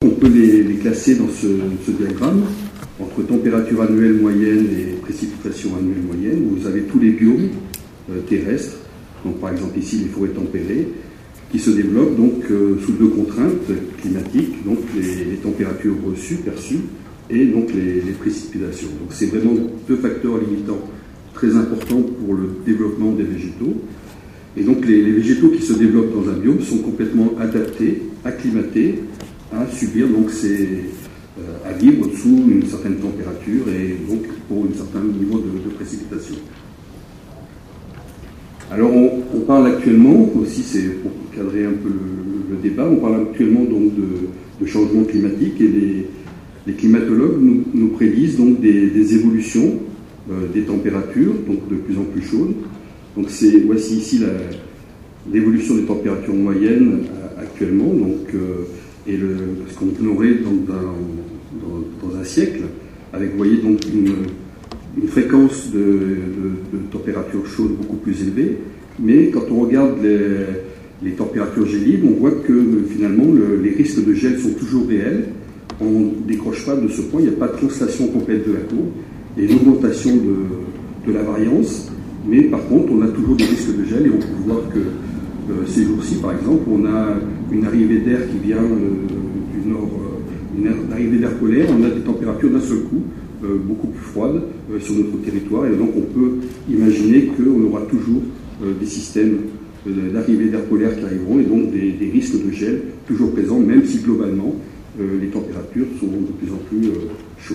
on peut les classer dans ce diagramme entre température annuelle moyenne et précipitation annuelle moyenne. Vous avez tous les biomes terrestres, donc par exemple ici les forêts tempérées, qui se développent donc sous deux contraintes climatiques, donc les températures reçues, perçues, et donc les précipitations. Donc c'est vraiment deux facteurs limitants très importants pour le développement des végétaux. Et donc les végétaux qui se développent dans un biome sont complètement adaptés, acclimatés à subir donc à vivre sous une certaine température et donc pour un certain niveau de précipitation. Alors on parle actuellement, aussi c'est pour cadrer un peu le débat, on parle actuellement donc de changement climatique et les climatologues nous prédisent donc des évolutions des températures, donc de plus en plus chaudes. Donc voici ici l'évolution des températures moyennes actuellement, donc, et ce qu'on aurait dans un siècle, avec, vous voyez, donc une fréquence de température chaude beaucoup plus élevée, mais quand on regarde les températures gélides, on voit que finalement les risques de gel sont toujours réels, on ne décroche pas de ce point, il n'y a pas de translation complète de la courbe, et une augmentation de la variance, mais par contre on a toujours des risques de gel, et on peut voir que ces jours-ci par exemple, on a une arrivée d'air qui vient du nord, une arrivée d'air polaire, on a des températures d'un seul coup beaucoup plus froides sur notre territoire, et donc on peut imaginer qu'on aura toujours des systèmes d'arrivée d'air polaire qui arriveront, et donc des risques de gel toujours présents, même si globalement les températures sont de plus en plus chaudes.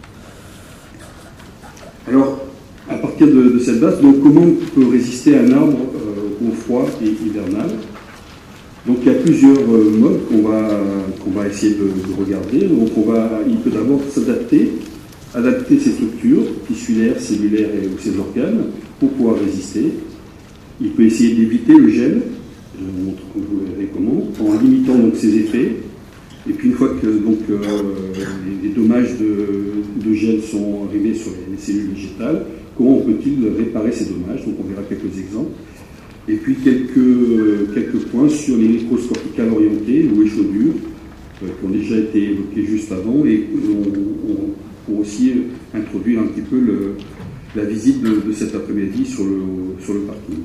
Alors, à partir de cette base, donc, comment peut résister un arbre au froid et hivernal? Donc il y a plusieurs modes qu'on va essayer de regarder. Donc il peut d'abord adapter ses structures tissulaires, cellulaires ou ses organes pour pouvoir résister. Il peut essayer d'éviter le gel, je vous montre comment, en limitant donc ses effets. Et puis une fois que donc, les dommages de gel sont arrivés sur les cellules végétales, comment peut-il réparer ces dommages? Donc on verra quelques exemples. Et puis quelques points sur les microscorpicales orientées ou échaudures qui ont déjà été évoquées juste avant, et pour aussi introduire un petit peu la visite de cet après-midi sur le parking.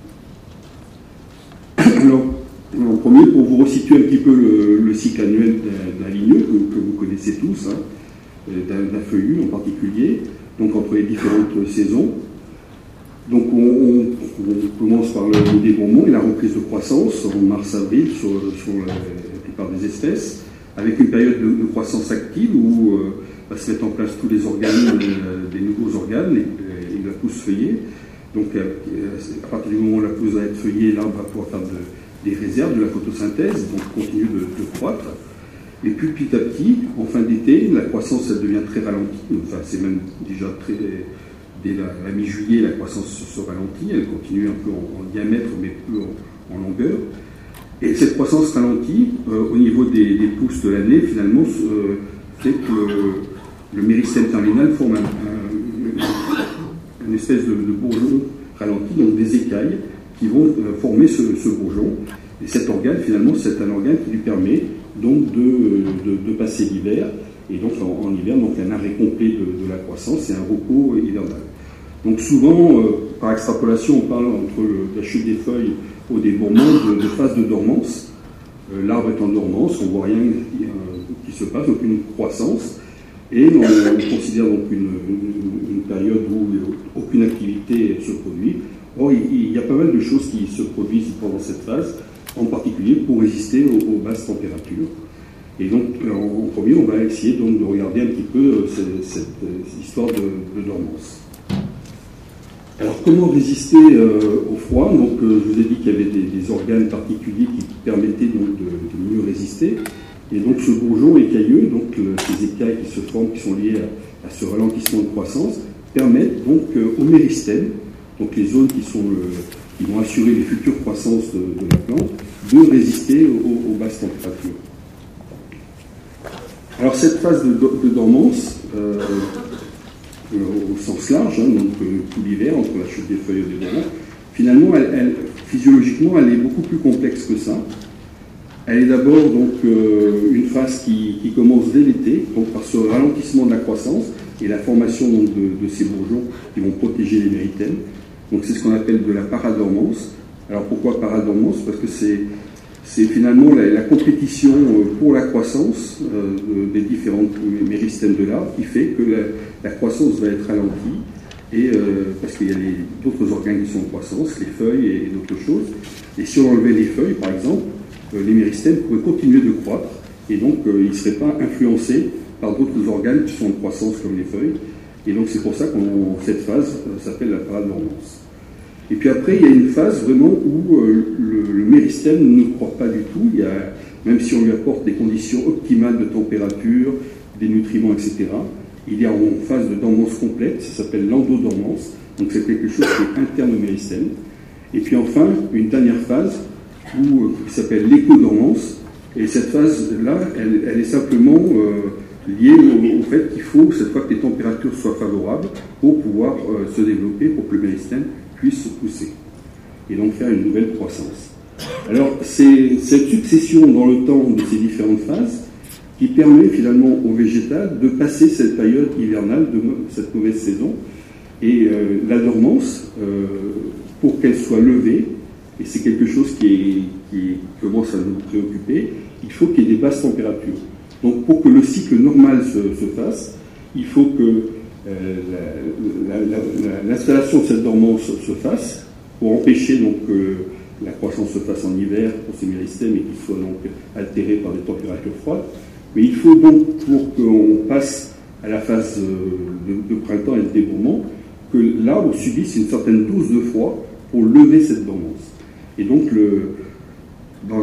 Alors, en premier, pour vous resituer un petit peu le cycle annuel d'un ligneux que vous connaissez tous, d'un feuillu en particulier, donc entre les différentes saisons. Donc on commence par le débourrement et la reprise de croissance en mars-avril sur la plupart des espèces, avec une période de croissance active où va se mettre en place tous les organes, des nouveaux organes et la pousse feuillée. Donc à partir du moment où la pousse va être feuillée, l'arbre va pouvoir faire des réserves, de la photosynthèse, donc continue de croître. Et puis petit à petit, en fin d'été, la croissance elle devient très ralentie, enfin c'est même déjà dès la mi-juillet, la croissance se ralentit, elle continue un peu en diamètre, mais peu en longueur. Et cette croissance ralentie, au niveau des pousses de l'année, finalement, fait que le méristème terminal forme une espèce de bourgeon ralenti, donc des écailles qui vont former ce bourgeon. Et cet organe, finalement, c'est un organe qui lui permet donc de passer l'hiver, et donc en hiver, donc un arrêt complet de la croissance et un repos hivernal. Donc souvent, par extrapolation, on parle entre la chute des feuilles au débourrement de phase de dormance. L'arbre est en dormance, on ne voit rien qui se passe, donc une croissance, et on considère donc une période où aucune activité se produit. Or, il y a pas mal de choses qui se produisent pendant cette phase, en particulier pour résister aux basses températures. Et donc, en premier, on va essayer donc de regarder un petit peu cette histoire de dormance. Alors, comment résister au froid? Donc, je vous ai dit qu'il y avait des organes particuliers qui permettaient donc de mieux résister. Et donc, ce bourgeon écailleux, donc ces écailles qui se forment, qui sont liées à ce ralentissement de croissance, permettent donc au méristème, donc les zones qui vont assurer les futures croissances de la plante, de résister aux basses températures. Alors, cette phase de dormance, au sens large, donc tout l'hiver, entre la chute des feuilles et le débourrement, finalement, physiologiquement, elle est beaucoup plus complexe que ça. Elle est d'abord donc une phase qui commence dès l'été, donc par ce ralentissement de la croissance et la formation donc, de ces bourgeons qui vont protéger les méritèmes. Donc c'est ce qu'on appelle de la paradormance. Alors pourquoi paradormance? Parce que c'est finalement la compétition pour la croissance des différents méristèmes de l'arbre qui fait que la croissance va être ralentie, et parce qu'il y a d'autres organes qui sont en croissance, les feuilles et d'autres choses. Et si on enlevait les feuilles, par exemple, les méristèmes pourraient continuer de croître, et donc ils ne seraient pas influencés par d'autres organes qui sont en croissance comme les feuilles. Et donc c'est pour ça que cette phase s'appelle la paradormance. Et puis après, il y a une phase vraiment où le méristème ne croît pas du tout. Même si on lui apporte des conditions optimales de température, des nutriments, etc., il est en phase de dormance complète, ça s'appelle l'endodormance, donc c'est quelque chose qui est interne au méristème. Et puis enfin, une dernière phase qui s'appelle l'écodormance, et cette phase-là, elle est simplement liée au fait qu'il faut, cette fois que les températures soient favorables, pour pouvoir se développer, pour que le méristème puisse se pousser, et donc faire une nouvelle croissance. Alors, c'est cette succession dans le temps de ces différentes phases qui permet finalement au végétal de passer cette période hivernale, cette mauvaise saison, et la dormance, pour qu'elle soit levée, et c'est quelque chose qui commence à nous préoccuper, il faut qu'il y ait des basses températures. Donc pour que le cycle normal se fasse, il faut que l'installation de cette dormance se fasse, pour empêcher donc que la croissance se fasse en hiver pour ces méristèmes et qu'ils soient donc altérés par des températures froides. Mais il faut donc, pour qu'on passe à la phase de printemps et de débourrement, que l'arbre subisse une certaine dose de froid pour lever cette dormance. Et donc, dans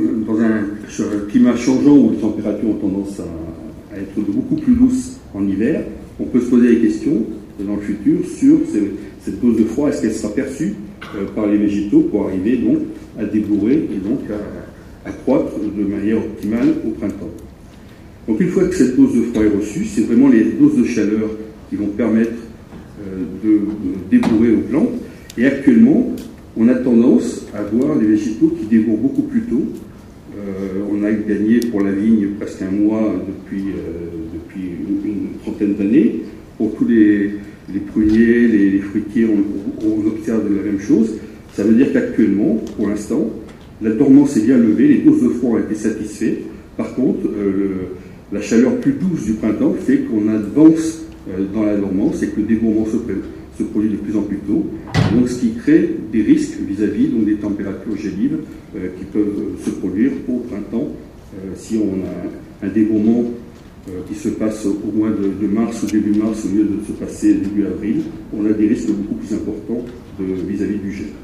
un climat changeant où les températures ont tendance à être beaucoup plus douces en hiver, on peut se poser des questions dans le futur sur cette dose de froid, est-ce qu'elle sera perçue par les végétaux pour arriver donc à débourrer et donc à croître de manière optimale au printemps. Donc une fois que cette dose de froid est reçue, c'est vraiment les doses de chaleur qui vont permettre de débourrer aux plantes. Et actuellement, on a tendance à voir les végétaux qui débourrent beaucoup plus tôt. On a gagné pour la vigne presque un mois depuis une trentaine d'années. Pour tous les pruniers, les fruitiers, on observe la même chose. Ça veut dire qu'actuellement, pour l'instant, la dormance est bien levée, les doses de froid ont été satisfaites. Par contre, la chaleur plus douce du printemps fait qu'on avance dans la dormance et que le débourrement se produit de plus en plus tôt. Donc, ce qui crée des risques vis-à-vis donc, des températures gélives qui peuvent se produire au printemps si on a un débourement qui se passe au mois de mars ou début mars au lieu de se passer début avril. On a des risques beaucoup plus importants vis-à-vis du gel.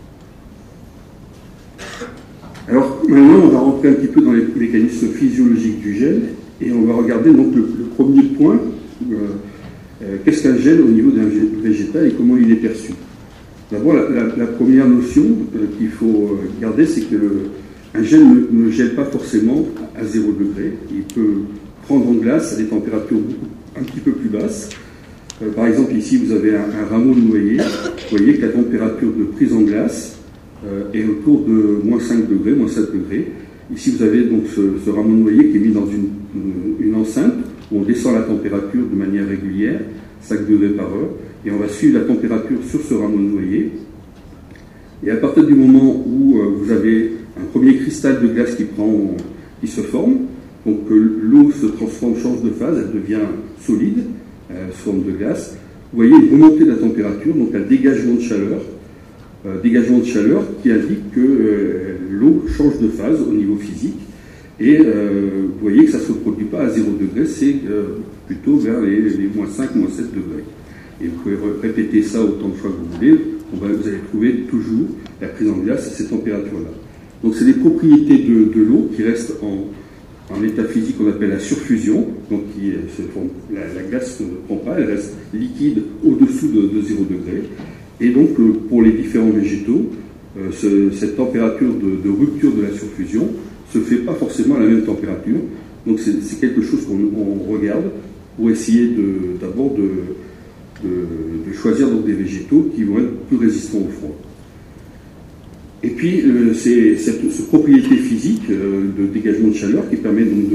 Alors maintenant, on va rentrer un petit peu dans les mécanismes physiologiques du gel et on va regarder donc le premier point. Qu'est-ce qu'un gel au niveau d'un végétal et comment il est perçu? D'abord, la première notion qu'il faut garder, c'est qu'un gel ne gèle pas forcément à 0 degré. Il peut prendre en glace à des températures un petit peu plus basses. Par exemple, ici, vous avez un rameau de noyer. Vous voyez que la température de prise en glace est autour de moins 5 degrés, moins 7 degrés. Ici, vous avez donc ce rameau de noyer qui est mis dans une enceinte où on descend la température de manière régulière, 5 degrés par heure, et on va suivre la température sur ce rameau de noyer. Et à partir du moment où vous avez un premier cristal de glace qui se forme, donc l'eau se transforme, change de phase, elle devient solide, sous forme de glace. Vous voyez une remontée de la température, donc un dégagement de chaleur qui indique que l'eau change de phase au niveau physique. Et vous voyez que ça ne se produit pas à 0 degré, c'est plutôt vers les moins 5, moins 7 degrés. Et vous pouvez répéter ça autant de fois que vous voulez, vous allez trouver toujours la prise en glace à ces températures-là. Donc c'est des propriétés de l'eau qui restent en état physique qu'on appelle la surfusion, donc la glace ne prend pas, elle reste liquide au-dessous de 0 degré. Et donc pour les différents végétaux, cette température de rupture de la surfusion ne se fait pas forcément à la même température. Donc c'est quelque chose qu'on regarde pour essayer d'abord de choisir donc des végétaux qui vont être plus résistants au froid. Et puis, c'est cette propriété physique de dégagement de chaleur qui permet donc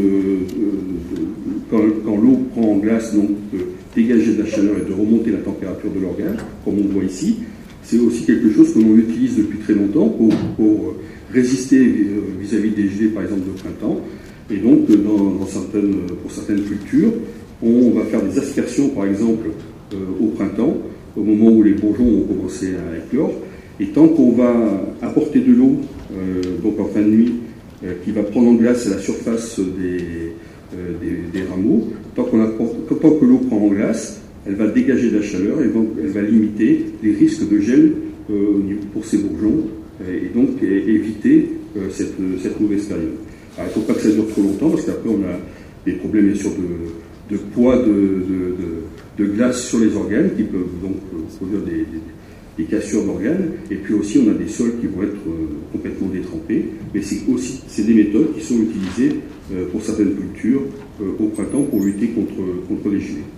quand l'eau prend en glace, donc de dégager de la chaleur et de remonter la température de l'organe, comme on voit ici. C'est aussi quelque chose que l'on utilise depuis très longtemps pour résister vis-à-vis des gelées, par exemple, de printemps. Et donc, pour certaines cultures, on va faire des aspersions, par exemple, au printemps, au moment où les bourgeons ont commencé à éclore. Et tant qu'on va apporter de l'eau, donc en fin de nuit, qui va prendre en glace à la surface des rameaux, tant que l'eau prend en glace, elle va dégager de la chaleur et donc elle va limiter les risques de gel pour ces bourgeons et donc éviter cette mauvaise période. Alors, il ne faut pas que ça dure trop longtemps parce qu'après on a des problèmes bien sûr de poids de glace sur les organes qui peuvent donc produire des cassures d'organes, et puis aussi on a des sols qui vont être complètement détrempés, mais c'est des méthodes qui sont utilisées pour certaines cultures au printemps pour lutter contre les gelées.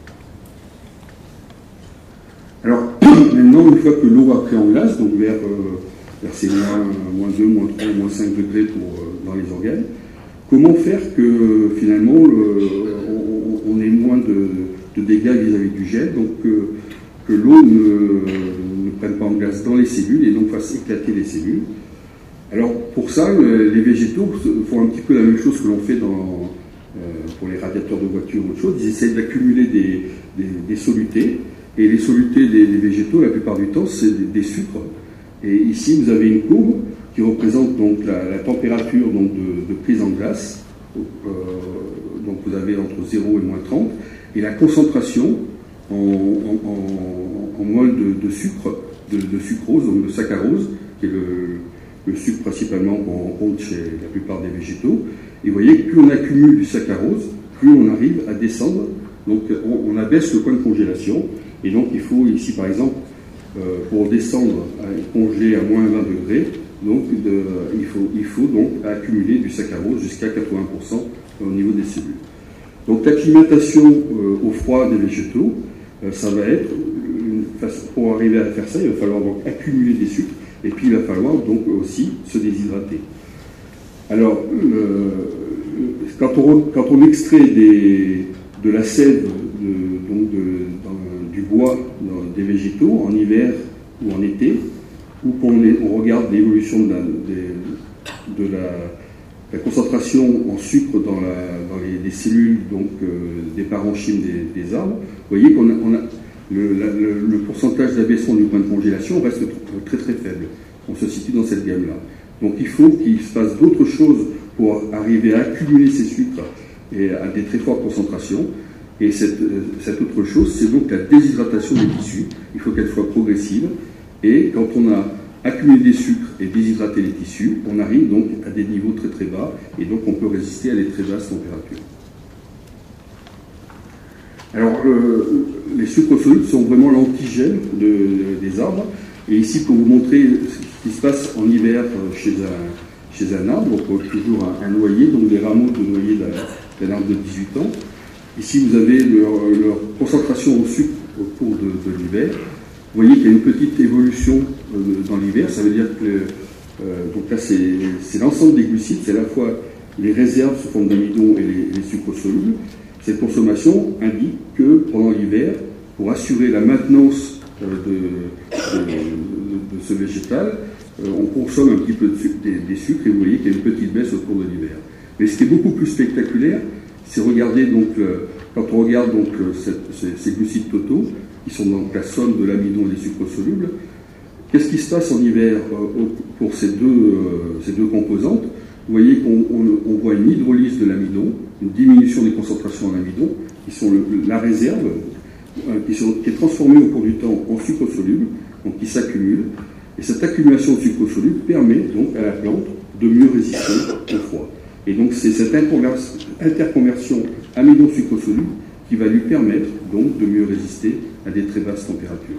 Alors maintenant, une fois que l'eau a pris en glace, donc vers ces moins 2, moins 3, moins 5 degrés dans les organes, comment faire que finalement on ait moins de dégâts vis-à-vis du gel, donc que l'eau ne prenne pas en glace dans les cellules et donc fasse éclater les cellules. Alors pour ça, les végétaux font un petit peu la même chose que l'on fait pour les radiateurs de voitures ou autre chose. Ils essaient d'accumuler des solutés, et les solutés des végétaux, la plupart du temps, c'est des sucres. Et ici, vous avez une courbe qui représente donc la température donc, de prise en glace. Donc vous avez entre 0 et moins 30, et la concentration en mol de sucre, de sucrose, donc de saccharose, qui est le sucre principalement qu'on rencontre chez la plupart des végétaux. Et vous voyez que plus on accumule du saccharose, plus on arrive à descendre, donc on abaisse le point de congélation. Et donc il faut ici par exemple, pour descendre et congeler à moins 20 degrés, donc il faut donc accumuler du saccharose jusqu'à 80% au niveau des cellules. Donc l'acclimatation au froid des végétaux, ça va être, pour arriver à faire ça, il va falloir donc accumuler des sucres, et puis il va falloir donc aussi se déshydrater. Alors, quand on extrait de la sève du bois des végétaux en hiver ou en été, ou qu'on regarde l'évolution de la concentration en sucre dans les cellules donc, des parenchymes des arbres, vous voyez qu'on a le pourcentage d'abaissement du point de congélation reste très très faible. On se situe dans cette gamme-là. Donc il faut qu'il se passe d'autres choses pour arriver à accumuler ces sucres et à des très fortes concentrations. Et cette autre chose, c'est donc la déshydratation des tissus. Il faut qu'elle soit progressive. Et quand on a accumulé des sucres et déshydraté les tissus, on arrive donc à des niveaux très très bas. Et donc on peut résister à des très basses températures. Alors, les sucres solubles sont vraiment l'antigel des arbres. Et ici, pour vous montrer ce qui se passe en hiver chez un arbre, on trouve toujours un noyer, donc des rameaux de noyer d'un arbre de 18 ans. Ici, vous avez leur concentration au sucre au cours de l'hiver. Vous voyez qu'il y a une petite évolution dans l'hiver. Ça veut dire que donc là, c'est l'ensemble des glucides, c'est à la fois les réserves sous forme d'amidon et les sucres solubles. Cette consommation indique que pendant l'hiver, pour assurer la maintenance de ce végétal, on consomme un petit peu des sucres, et vous voyez qu'il y a une petite baisse au cours de l'hiver. Mais ce qui est beaucoup plus spectaculaire, c'est regarder donc, quand on regarde donc ces glucides totaux, qui sont donc la somme de l'amidon et des sucres solubles, qu'est-ce qui se passe en hiver pour ces deux composantes? Vous voyez qu'on voit une hydrolyse de l'amidon, une diminution des concentrations en amidon, qui sont la réserve, qui est transformée au cours du temps en sucre soluble, donc qui s'accumule. Et cette accumulation de sucre soluble permet donc à la plante de mieux résister au froid. Et donc c'est cette interconversion amidon-sucre soluble qui va lui permettre donc de mieux résister à des très basses températures.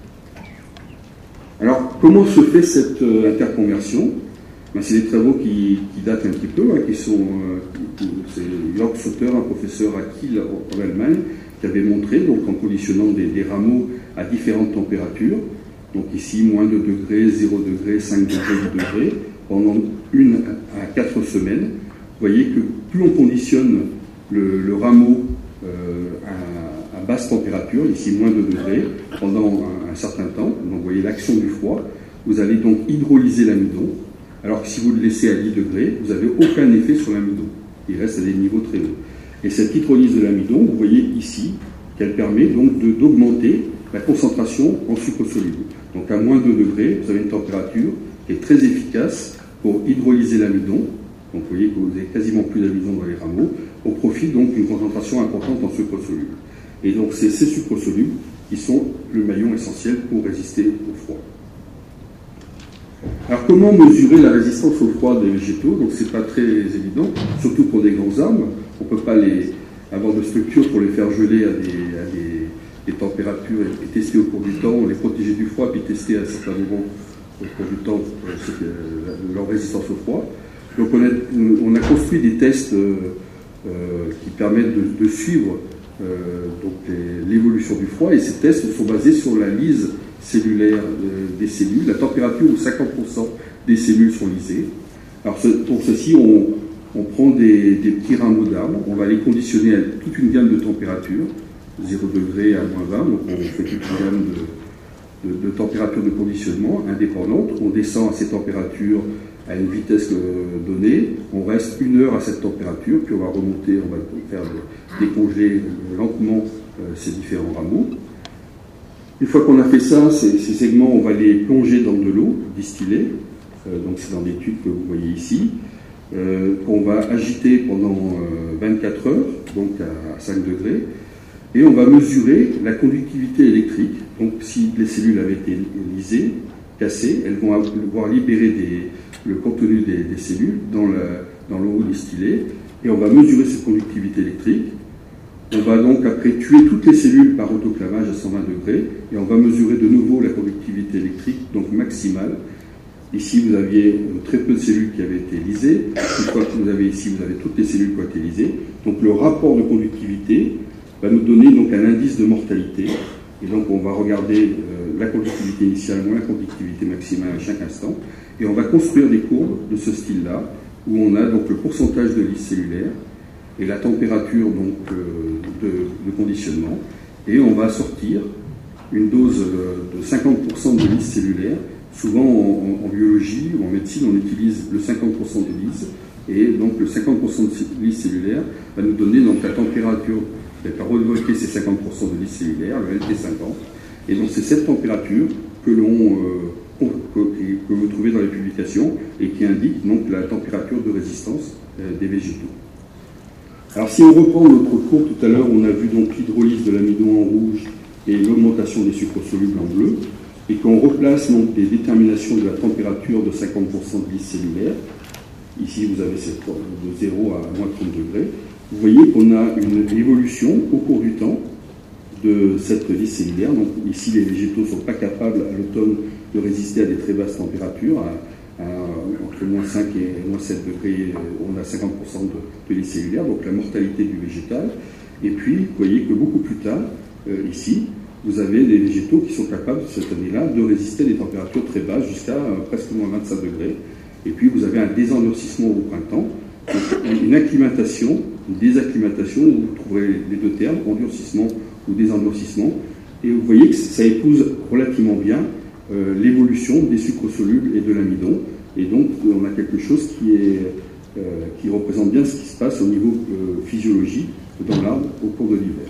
Alors comment se fait cette interconversion? C'est des travaux qui datent un petit peu, c'est Jörg Sauter, un professeur à Kiel en Allemagne, qui avait montré, donc en conditionnant des rameaux à différentes températures, Donc ici, moins 2 degrés, 0 degré, 5 degrés, 10 degrés, pendant 1 à 4 semaines. Vous voyez que plus on conditionne le rameau à basse température, ici moins 2 degrés, pendant un certain temps, donc vous voyez l'action du froid, vous allez donc hydrolyser l'amidon, alors que si vous le laissez à 10 degrés, vous n'avez aucun effet sur l'amidon. Il reste à des niveaux très hauts. Et cette hydrolyse de l'amidon, vous voyez ici qu'elle permet donc d'augmenter la concentration en sucre soluble. Donc à moins 2 degrés, vous avez une température qui est très efficace pour hydrolyser l'amidon. Donc vous voyez que vous n'avez quasiment plus d'amidon dans les rameaux, au profit donc d'une concentration importante en sucre soluble. Et donc c'est ces sucres solubles qui sont le maillon essentiel pour résister au froid. Alors comment mesurer la résistance au froid des végétaux? Donc c'est pas très évident, surtout pour des grands arbres. On ne peut pas avoir de structure pour les faire geler à des températures et tester au cours du temps, les protéger du froid, puis tester à certains moments au cours du temps leur résistance au froid. Donc on a construit des tests qui permettent de suivre l'évolution du froid, et ces tests sont basés sur la lyse cellulaire des cellules, la température où 50% des cellules sont lysées. Alors pour ceci, on prend des petits rameaux d'arbres, on va les conditionner à toute une gamme de températures, 0 degré à moins 20, donc on fait toute une gamme de températures de conditionnement indépendantes. On descend à ces températures à une vitesse donnée, on reste 1 heure à cette température, puis on va remonter, on va faire décongeler lentement ces différents rameaux. Une fois qu'on a fait ça, ces segments, on va les plonger dans de l'eau distillée, donc c'est dans des tubes que vous voyez ici, qu'on va agiter pendant 24 heures, donc à 5 degrés, et on va mesurer la conductivité électrique. Donc si les cellules avaient été lysées, cassées, elles vont pouvoir libérer le contenu des cellules dans l'eau distillée, et on va mesurer cette conductivité électrique. On va donc après tuer toutes les cellules par autoclavage à 120 degrés, et on va mesurer de nouveau la conductivité électrique, donc maximale. Ici, vous aviez très peu de cellules qui avaient été lysées. Une fois que vous avez ici, vous avez toutes les cellules qui ont été lysées. Donc le rapport de conductivité va nous donner donc un indice de mortalité. Et donc on va regarder la conductivité initiale moins la conductivité maximale à chaque instant. Et on va construire des courbes de ce style-là, où on a donc le pourcentage de lyse cellulaire et la température donc, de conditionnement. Et on va sortir une dose de 50% de lyse cellulaire. Souvent en biologie ou en médecine, on utilise le 50% de lyse, et donc le 50% de lyse cellulaire va nous donner donc la température qui va révoquer ces 50% de lyse cellulaire, le LT50, et donc c'est cette température que vous trouvez dans les publications et qui indique donc la température de résistance des végétaux. Alors si on reprend notre cours tout à l'heure, on a vu donc l'hydrolyse de l'amidon en rouge et l'augmentation des sucres solubles en bleu, et qu'on replace donc des déterminations de la température de 50% de lyse cellulaire. Ici, vous avez cette courbe de 0 à moins 30 degrés. Vous voyez qu'on a une évolution au cours du temps de cette lyse cellulaire. Donc ici, les végétaux ne sont pas capables à l'automne de résister à des très basses températures. Entre moins 5 et moins 7 degrés, on a 50% de lyse cellulaire, donc la mortalité du végétal. Et puis, vous voyez que beaucoup plus tard, ici, vous avez des végétaux qui sont capables, cette année-là, de résister à des températures très basses, jusqu'à presque moins 25 degrés. Et puis, vous avez un désendurcissement au printemps, une acclimatation, une désacclimatation, où vous trouverez les deux termes, endurcissement ou désendurcissement. Et vous voyez que ça épouse relativement bien l'évolution des sucres solubles et de l'amidon. Et donc, on a quelque chose qui représente bien ce qui se passe au niveau physiologique dans l'arbre au cours de l'hiver.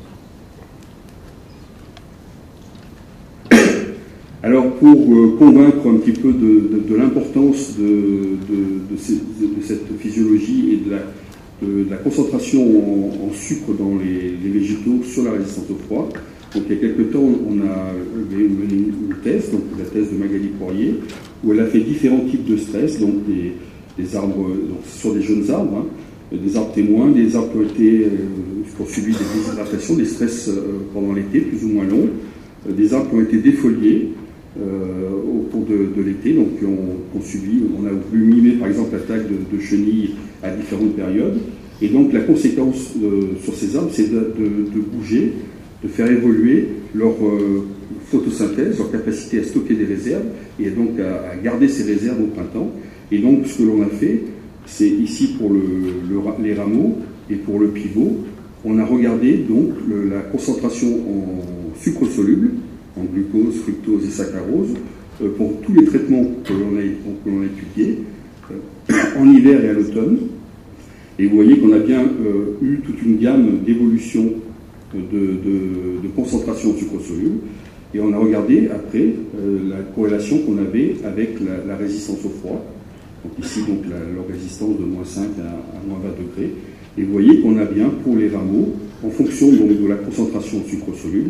Alors, pour convaincre un petit peu de l'importance de cette physiologie et de la concentration en sucre dans les végétaux sur la résistance au froid, donc il y a quelques temps, on a mené une thèse, donc la thèse de Magali Poirier, où elle a fait différents types de stress, donc des arbres, donc sur des jeunes arbres, des arbres témoins, des arbres qui ont subi des déshydratations, des stress pendant l'été, plus ou moins longs, des arbres qui ont été défoliés au cours de l'été, donc on a voulu mimer par exemple l'attaque de chenilles à différentes périodes, et donc la conséquence sur ces arbres, c'est de bouger de faire évoluer leur photosynthèse, leur capacité à stocker des réserves et donc à garder ces réserves au printemps. Et donc ce que l'on a fait, c'est ici pour les rameaux et pour le pivot, on a regardé donc la concentration en sucre soluble, en glucose, fructose et saccharose, pour tous les traitements que l'on a étudiés, en hiver et à l'automne. Et vous voyez qu'on a bien eu toute une gamme d'évolution de concentration en sucre soluble. Et on a regardé après la corrélation qu'on avait avec la résistance au froid. Donc ici, donc, leur résistance de moins 5 à moins 20 degrés. Et vous voyez qu'on a bien pour les rameaux, en fonction donc, de la concentration en sucre soluble,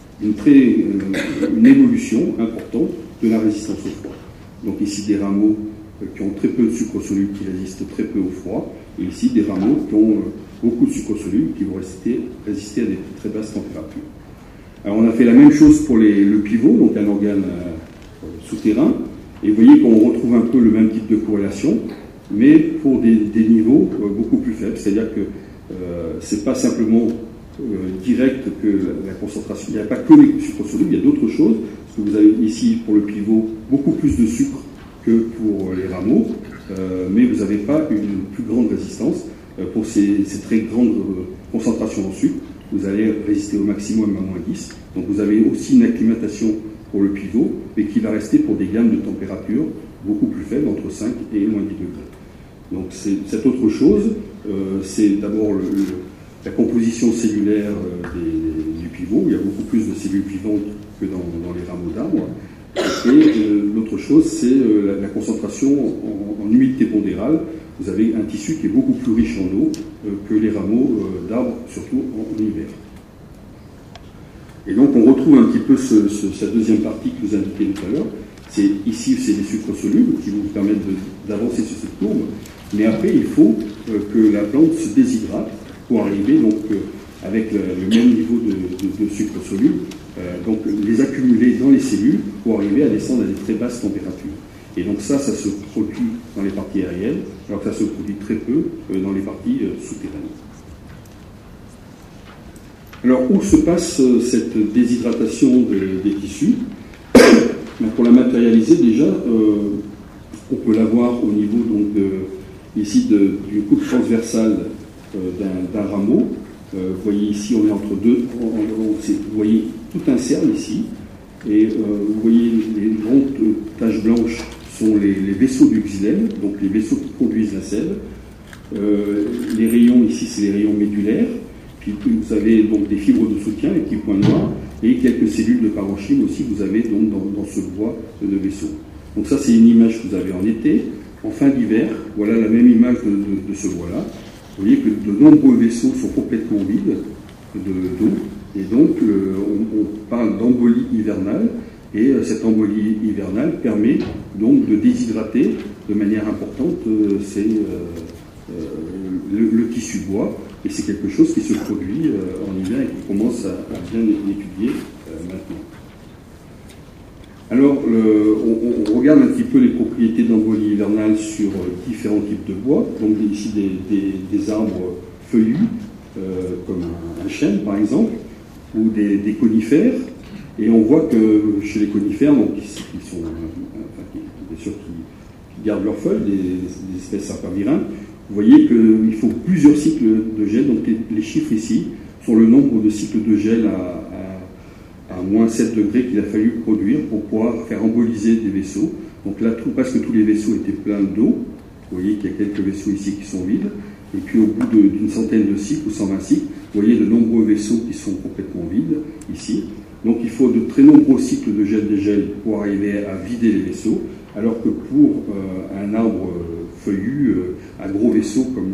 une évolution importante de la résistance au froid. Donc ici des rameaux qui ont très peu de sucre soluble, qui résistent très peu au froid, et ici des rameaux qui ont beaucoup de sucre soluble, qui vont résister à des très basses températures. Alors on a fait la même chose pour le pivot, donc un organe souterrain, et vous voyez qu'on retrouve un peu le même type de corrélation, mais pour des niveaux beaucoup plus faibles, c'est-à-dire que c'est pas simplement direct que la concentration, il n'y a pas que les sucres solubles, il y a d'autres choses, parce que vous avez ici pour le pivot beaucoup plus de sucre que pour les rameaux, mais vous n'avez pas une plus grande résistance. Pour ces très grandes concentrations en sucre, vous allez résister au maximum à moins 10. Donc vous avez aussi une acclimatation pour le pivot, mais qui va rester pour des gammes de température beaucoup plus faibles, entre 5 et moins 10 degrés. Donc cette autre chose, c'est d'abord la composition cellulaire du pivot. Il y a beaucoup plus de cellules vivantes que dans les rameaux d'arbres. Et l'autre chose, c'est la concentration en humidité pondérale. Vous avez un tissu qui est beaucoup plus riche en eau que les rameaux d'arbres, surtout en hiver. Et donc on retrouve un petit peu cette deuxième partie que vous indiquez tout à l'heure. Ici, c'est les sucres solubles qui vous permettent d'avancer sur cette courbe. Mais après, il faut que la plante se déshydrate pour arriver donc, avec le même niveau de sucre soluble, donc les accumuler dans les cellules pour arriver à descendre à des très basses températures. Et donc ça se produit dans les parties aériennes, alors que ça se produit très peu dans les parties souterraines. Alors où se passe cette déshydratation des tissus? Pour la matérialiser déjà, on peut la voir au niveau donc, ici d'une coupe transversale d'un rameau. Vous voyez ici, on est entre deux, vous voyez tout un cercle ici, et vous voyez les grandes taches blanches sont les vaisseaux du xylème, donc les vaisseaux qui produisent la sève. Les rayons ici, c'est les rayons médulaires. Puis vous avez donc des fibres de soutien, les petits points noirs, et quelques cellules de parenchyme aussi que vous avez donc dans ce bois de vaisseau. Donc ça, c'est une image que vous avez en été. En fin d'hiver, voilà la même image de ce bois-là. Vous voyez que de nombreux vaisseaux sont complètement vides d'eau, et donc on parle d'embolie hivernale, et cette embolie hivernale permet donc de déshydrater de manière importante le tissu bois, et c'est quelque chose qui se produit en hiver et qui commence à bien étudier maintenant. Alors, on regarde un petit peu les propriétés d'embolie hivernale sur différents types de bois. Donc ici des arbres feuillus, comme un chêne par exemple, ou des conifères. Et on voit que chez les conifères, donc, bien sûr qui gardent leurs feuilles, des espèces sapinvirins, vous voyez qu'il faut plusieurs cycles de gel. Donc les chiffres ici sont le nombre de cycles de gel à moins 7 degrés qu'il a fallu produire pour pouvoir faire emboliser des vaisseaux. Donc là, presque tous les vaisseaux étaient pleins d'eau. Vous voyez qu'il y a quelques vaisseaux ici qui sont vides. Et puis au bout d'une centaine de cycles ou 120 cycles, vous voyez de nombreux vaisseaux qui sont complètement vides ici. Donc il faut de très nombreux cycles de gel-dégel pour arriver à vider les vaisseaux, alors que pour un arbre feuillu, un gros vaisseau comme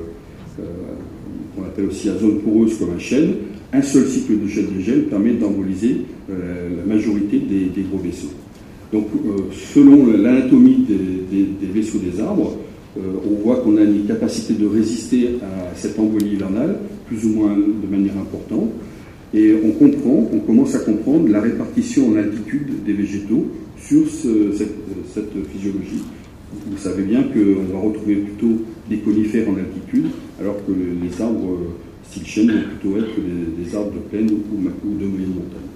qu'on appelle aussi à zone poreuse comme un chêne, un seul cycle de gel permet d'emboliser la majorité des gros vaisseaux. Donc selon l'anatomie des vaisseaux des arbres, on voit qu'on a une capacité de résister à cette embolie hivernale, plus ou moins de manière importante, et on commence à comprendre la répartition en altitude des végétaux sur cette physiologie. Vous savez bien qu'on va retrouver plutôt des conifères en altitude, alors que les arbres style chêne vont plutôt être des arbres de plaine ou de moyenne montagne.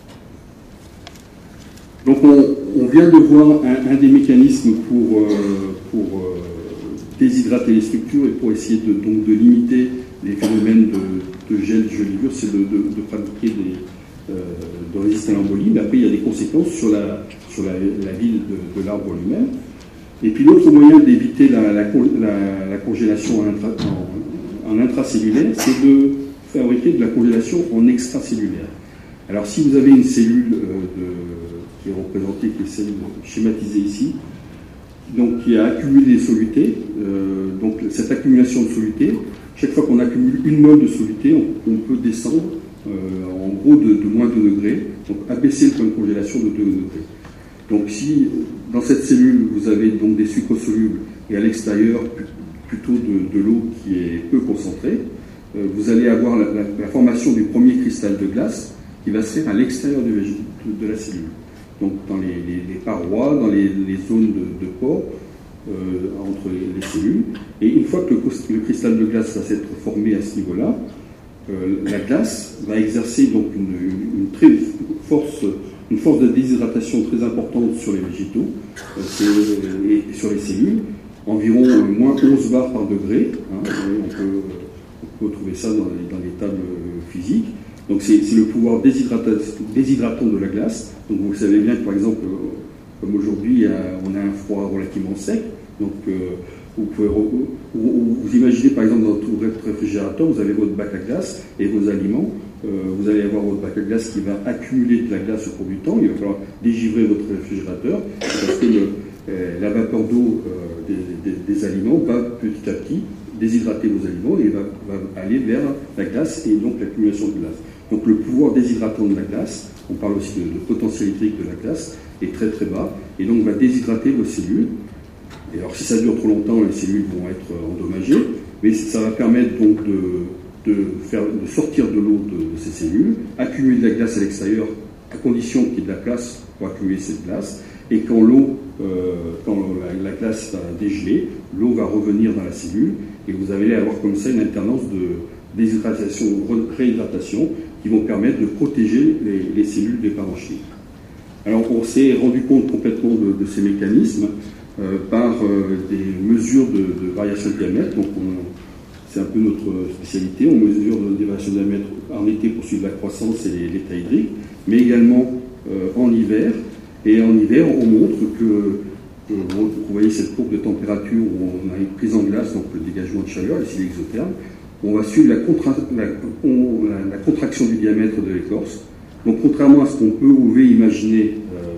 Donc on vient de voir un des mécanismes pour déshydrater les structures et pour essayer de limiter les phénomènes de gel, de gelivure, c'est de pratiquer de résister à l'embolie, mais après il y a des conséquences sur la vie de l'arbre lui-même. Et puis l'autre moyen d'éviter la congélation en intracellulaire, c'est de fabriquer de la congélation en extracellulaire. Alors si vous avez une cellule qui est représentée, qui est celle schématisée ici, donc qui a accumulé des solutés, donc cette accumulation de solutés, chaque fois qu'on accumule une mole de soluté, on peut descendre en gros de moins 2 degrés, donc abaisser le point de congélation de 2 degrés. Donc si dans cette cellule vous avez donc des sucres solubles et à l'extérieur plutôt de l'eau qui est peu concentrée, vous allez avoir la formation du premier cristal de glace qui va se faire à l'extérieur de la cellule. Donc dans les parois, dans les zones de pores entre les cellules. Et une fois que le cristal de glace va s'être formé à ce niveau-là, la glace va exercer donc une force de déshydratation très importante sur les végétaux et sur les cellules, environ moins 11 bars par degré. Hein, on peut trouver ça dans les tables physiques. Donc c'est le pouvoir déshydratant de la glace. Donc vous savez bien que par exemple, comme aujourd'hui, on a un froid relativement sec. Donc vous imaginez par exemple dans votre réfrigérateur, vous avez votre bac à glace et vos aliments. Vous allez avoir votre bac à glace qui va accumuler de la glace au cours du temps. Il va falloir dégivrer votre réfrigérateur parce que la vapeur d'eau des aliments va petit à petit déshydrater vos aliments et va aller vers la glace et donc l'accumulation de glace. Donc le pouvoir déshydratant de la glace, on parle aussi de potentialité de la glace, est très très bas et donc va déshydrater vos cellules. Et alors si ça dure trop longtemps, les cellules vont être endommagées, mais ça va permettre donc de sortir de l'eau de ces cellules, accumuler de la glace à l'extérieur à condition qu'il y ait de la place pour accumuler cette glace, et quand la glace va dégeler, l'eau va revenir dans la cellule et vous allez avoir comme ça une alternance de déshydratation, réhydratation qui vont permettre de protéger les cellules des parenchymes. Alors on s'est rendu compte complètement de ces mécanismes par des mesures de variation de diamètre. Donc c'est un peu notre spécialité. On mesure des variations de diamètre en été pour suivre la croissance et l'état hydrique, mais également en hiver. Et en hiver, on montre que, vous voyez cette courbe de température où on a une prise en glace, donc le dégagement de chaleur, ici l'exotherme, on va suivre la contraction du diamètre de l'écorce. Donc contrairement à ce qu'on peut ou veut imaginer,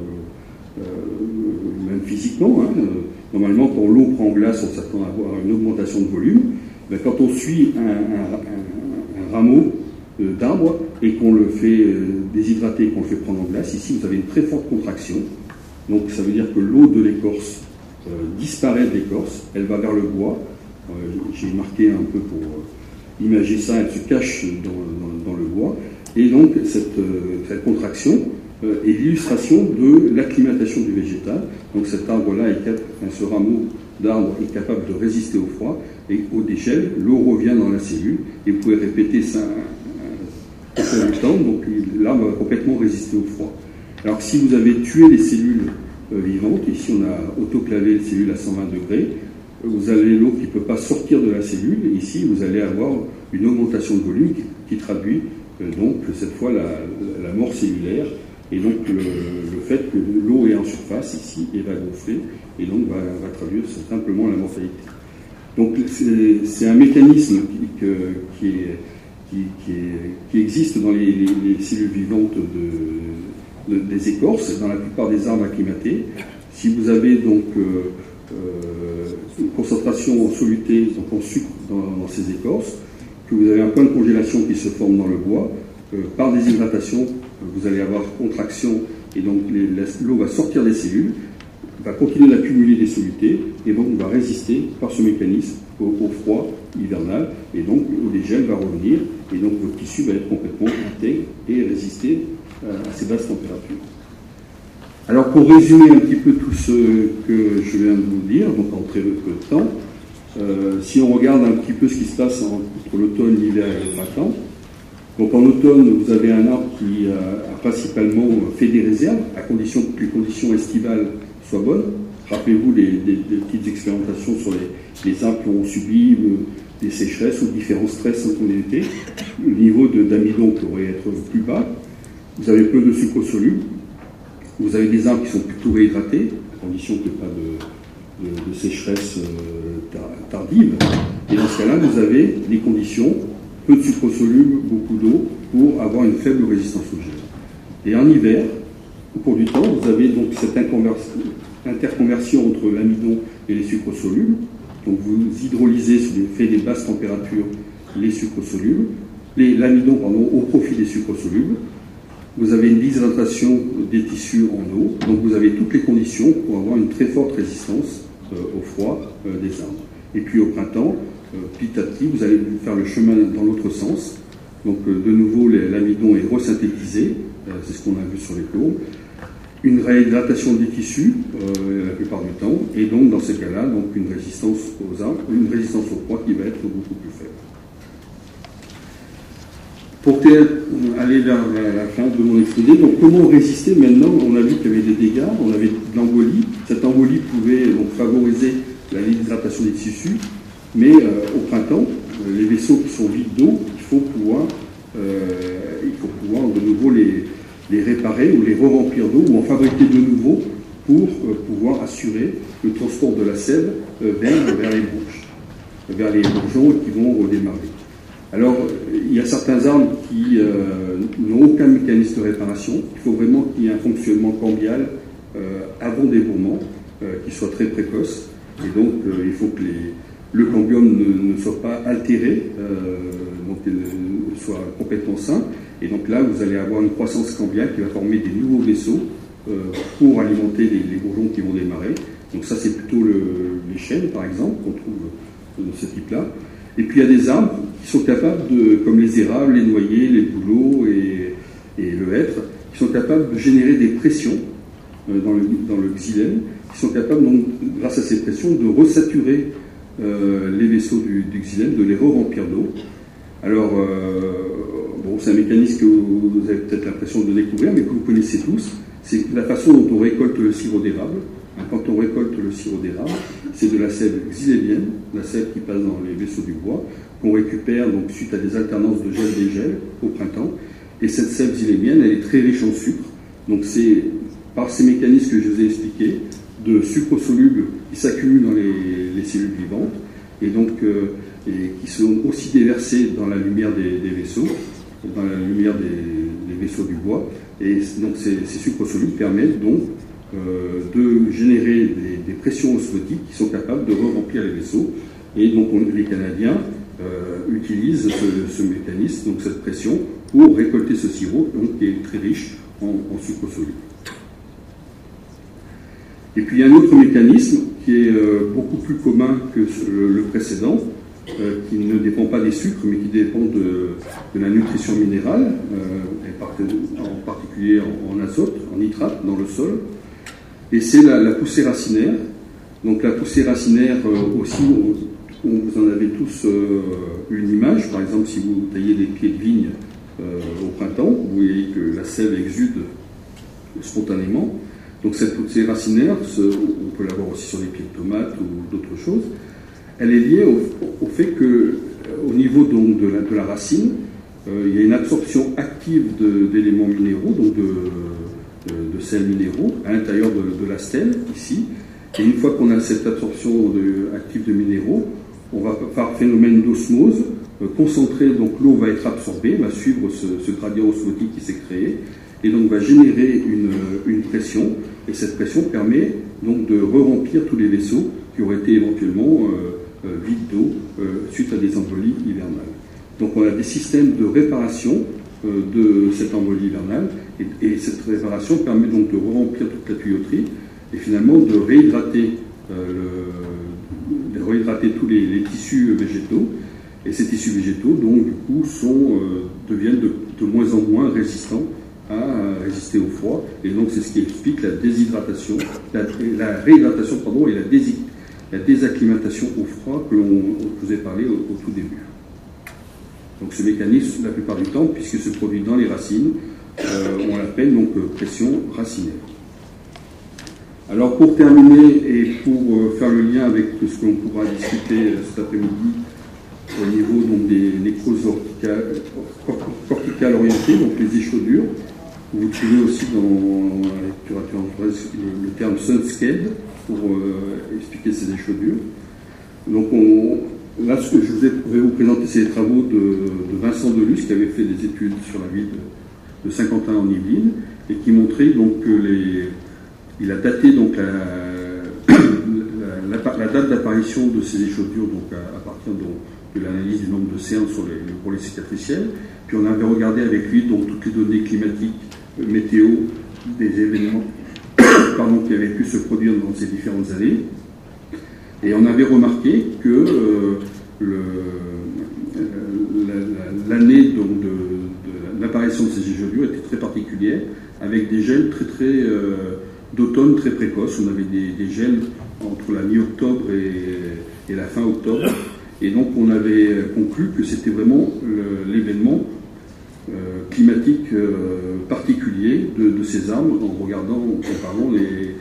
même physiquement, hein, normalement quand l'eau prend glace, on s'attend à avoir une augmentation de volume. Ben, quand on suit un rameau d'arbre et qu'on le fait déshydrater, qu'on le fait prendre en glace, ici vous avez une très forte contraction. Donc ça veut dire que l'eau de l'écorce disparaît de l'écorce, elle va vers le bois. J'ai marqué un peu pour imager ça, elle se cache dans le bois. Et donc cette contraction est l'illustration de l'acclimatation du végétal. Donc cet arbre-là, ce rameau d'arbre est capable de résister au froid, et au dégel, l'eau revient dans la cellule, et vous pouvez répéter ça au cours du temps, donc l'arbre va complètement résister au froid. Alors si vous avez tué les cellules vivantes, ici on a autoclavé les cellules à 120 degrés, vous avez l'eau qui ne peut pas sortir de la cellule, et ici vous allez avoir une augmentation de volume qui traduit donc cette fois la mort cellulaire, et donc le fait que l'eau est en surface ici et va gonfler, et donc va traduire simplement la mortalité. Donc c'est un mécanisme qui existe dans les cellules vivantes des écorces, dans la plupart des arbres acclimatés. Si vous avez donc une concentration en soluté, donc en sucre dans ces écorces, que vous avez un point de congélation qui se forme dans le bois, par déshydratation, vous allez avoir contraction et donc l'eau va sortir des cellules, va continuer d'accumuler des solutés et donc va résister par ce mécanisme au froid hivernal et donc au dégel va revenir et donc votre tissu va être complètement intègre et résister à ces basses températures. Alors pour résumer un petit peu tout ce que je viens de vous dire, donc en très peu de temps, Si on regarde un petit peu ce qui se passe entre l'automne, l'hiver et le printemps, donc en automne, vous avez un arbre qui a principalement fait des réserves, à condition que les conditions estivales soient bonnes. Rappelez-vous des petites expérimentations sur les arbres qui ont subi des sécheresses ou différents stress en été. Le niveau d'amidon pourrait être plus bas. Vous avez peu de sucre soluble. Vous avez des arbres qui sont plutôt réhydratés, à condition qu'il n'y ait pas de sécheresse tardive. Et dans ce cas-là, vous avez des conditions, peu de sucre soluble, beaucoup d'eau, pour avoir une faible résistance au gel. Et en hiver, au cours du temps, vous avez donc cette interconversion entre l'amidon et les sucres solubles. Donc vous hydrolysez sous l'effet des basses températures les sucres solubles, l'amidon au profit des sucres solubles. Vous avez une déshydratation des tissus en eau, donc vous avez toutes les conditions pour avoir une très forte résistance au froid des arbres. Et puis au printemps, petit à petit, vous allez faire le chemin dans l'autre sens. Donc de nouveau, l'amidon est resynthétisé, c'est ce qu'on a vu sur les plombs. Une réhydratation des tissus la plupart du temps, et donc dans ces cas-là, donc une résistance aux arbres, une résistance au froid qui va être beaucoup plus faible. Pour aller vers la fin de mon exposé, donc comment résister maintenant? On a vu qu'il y avait des dégâts, on avait de l'embolie. Cette embolie pouvait donc favoriser la déshydratation des tissus, mais au printemps, les vaisseaux qui sont vides d'eau, il faut pouvoir de nouveau les réparer ou les re-remplir d'eau ou en fabriquer de nouveau pour pouvoir assurer le transport de la sève vers les branches, vers les bourgeons qui vont redémarrer. Alors, il y a certains arbres qui n'ont aucun mécanisme de réparation. Il faut vraiment qu'il y ait un fonctionnement cambial avant débourrement qui soit très précoce. Et donc, il faut que le cambium ne soit pas altéré, donc soit complètement sain. Et donc là, vous allez avoir une croissance cambiale qui va former des nouveaux vaisseaux pour alimenter les bourgeons qui vont démarrer. Donc ça, c'est plutôt les chênes, par exemple, qu'on trouve de ce type-là. Et puis il y a des arbres qui sont capables comme les érables, les noyers, les bouleaux et le hêtre, qui sont capables de générer des pressions dans le xylème, qui sont capables, donc, grâce à ces pressions, de resaturer les vaisseaux du xylème, de les re-remplir d'eau. Alors, c'est un mécanisme que vous avez peut-être l'impression de découvrir, mais que vous connaissez tous. C'est la façon dont on récolte le sirop d'érable. Quand on récolte le sirop d'érable, c'est de la sève xylémienne, la sève qui passe dans les vaisseaux du bois, qu'on récupère donc suite à des alternances de gel-dégel au printemps. Et cette sève xylémienne, elle est très riche en sucre. Donc c'est par ces mécanismes que je vous ai expliqués, de sucre soluble qui s'accumulent dans les cellules vivantes, et donc et qui sont aussi déversés dans la lumière des vaisseaux, dans la lumière des vaisseaux du bois. Et donc ces sucres solubles permettent donc de générer des pressions osmotiques qui sont capables de re-remplir les vaisseaux. Et donc les Canadiens utilisent ce mécanisme, donc cette pression, pour récolter ce sirop, donc, qui est très riche en sucre soluble. Et puis il y a un autre mécanisme qui est beaucoup plus commun que le précédent, qui ne dépend pas des sucres, mais qui dépend de la nutrition minérale, en particulier en azote, en nitrate dans le sol. Et c'est la poussée racinaire. Donc la poussée racinaire aussi, vous en avez tous une image. Par exemple, si vous taillez des pieds de vigne au printemps, vous voyez que la sève exude spontanément. Donc cette poussée racinaire, on peut l'avoir aussi sur des pieds de tomates ou d'autres choses. Elle est liée au fait qu'au niveau donc de la racine, il y a une absorption active d'éléments minéraux, donc de sels minéraux, à l'intérieur de la stèle, ici. Et une fois qu'on a cette absorption active de minéraux, on va, par phénomène d'osmose, concentrer, donc l'eau va être absorbée, va suivre ce gradient osmotique qui s'est créé, et donc va générer une pression, et cette pression permet donc de re-remplir tous les vaisseaux qui auraient été éventuellement vides d'eau suite à des embolies hivernales. Donc on a des systèmes de réparation de cette embolie hivernale, et cette réparation permet donc de re-remplir toute la tuyauterie, et finalement de réhydrater tous les tissus végétaux. Et ces tissus végétaux, donc, du coup, deviennent de moins en moins résistants à résister au froid. Et donc, c'est ce qui explique la déshydratation, la réhydratation, et la désacclimatation au froid que je vous ai parlé au tout début. Donc ce mécanisme, la plupart du temps, puisqu'il se produit dans les racines, on l'appelle donc pression racinaire. Alors pour terminer et pour faire le lien avec ce que l'on pourra discuter cet après-midi au niveau donc, des nécroses corticales orientées, donc les échaudures, vous trouvez aussi dans la littérature anglaise le terme sunscaled pour expliquer ces échaudures. Donc là, ce que je vais vous présenter, c'est les travaux de Vincent Delus, qui avait fait des études sur la ville de Saint-Quentin en Yvelines, et qui montrait donc que il a daté donc la date d'apparition de ces échaudures donc à partir de l'analyse du nombre de cernes sur les bourrelets cicatriciels. Puis on avait regardé avec lui donc toutes les données climatiques, météo, des événements qui avaient pu se produire dans ces différentes années. Et on avait remarqué que l'année de l'apparition de ces échaudures était très particulière, avec des gels d'automne très précoces. On avait des gels entre la mi-octobre et la fin octobre. Et donc on avait conclu que c'était vraiment l'événement climatique particulier de ces arbres en comparant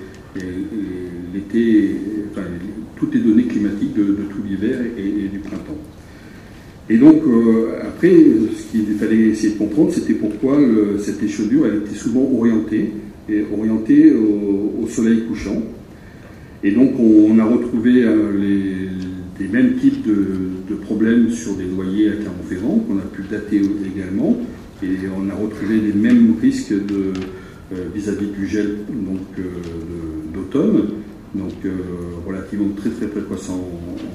l'été, enfin, toutes les données climatiques de tout l'hiver et du printemps. Et donc après, ce qu'il fallait essayer de comprendre, c'était pourquoi cette échaudure, elle était souvent orientée au soleil couchant. Et donc on a retrouvé les mêmes types de problèmes sur des loyers à Clermont-Ferrand, qu'on a pu dater également, et on a retrouvé les mêmes risques vis-à-vis du gel d'automne, donc relativement très très précoce en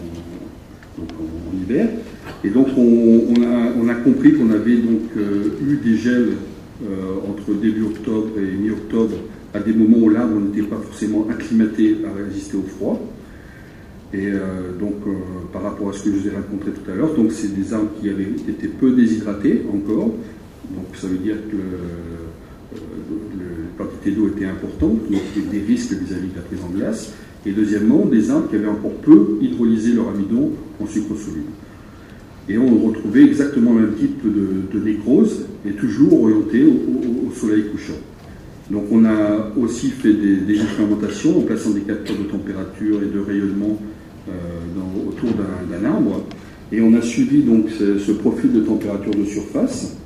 hiver. Et donc on a compris qu'on avait donc eu des gels entre début octobre et mi-octobre, à des moments où l'arbre n'était pas forcément acclimaté à résister au froid. Et par rapport à ce que je vous ai raconté tout à l'heure, donc c'est des arbres qui avaient été peu déshydratés encore, donc ça veut dire que la quantité d'eau était importante, donc il y avait des risques vis-à-vis de la prise en glace. Et deuxièmement, des arbres qui avaient encore peu hydrolysé leur amidon en sucre soluble. Et on retrouvait exactement le même type de nécrose, et toujours orienté au soleil couchant. Donc on a aussi fait des expérimentations en plaçant des capteurs de température et de rayonnement autour d'un arbre, et on a suivi donc ce profil de température de surface.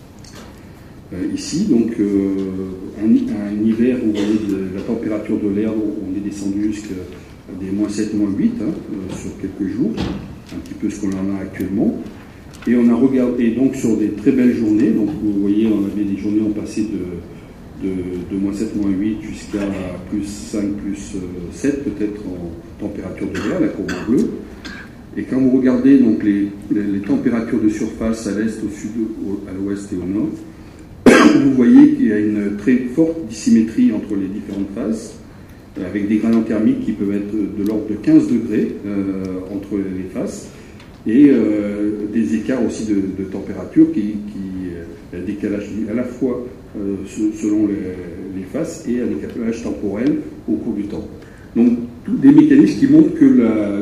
Ici, donc un hiver où vous voyez la température de l'air, on est descendu jusqu'à des -7, -8 sur quelques jours, un petit peu ce qu'on en a actuellement. Et on a regardé donc sur des très belles journées, donc vous voyez, on avait des journées, on passait de -7, -8 jusqu'à +5, +7 peut-être en température de l'air, la courbe en bleu. Et quand vous regardez donc les températures de surface à l'est, au sud, à l'ouest et au nord, vous voyez qu'il y a une très forte dissymétrie entre les différentes phases, avec des gradients thermiques qui peuvent être de l'ordre de 15 degrés entre les faces, et des écarts aussi de température un décalage à la fois selon les faces et un décalage temporel au cours du temps. Donc, tous des mécanismes qui montrent que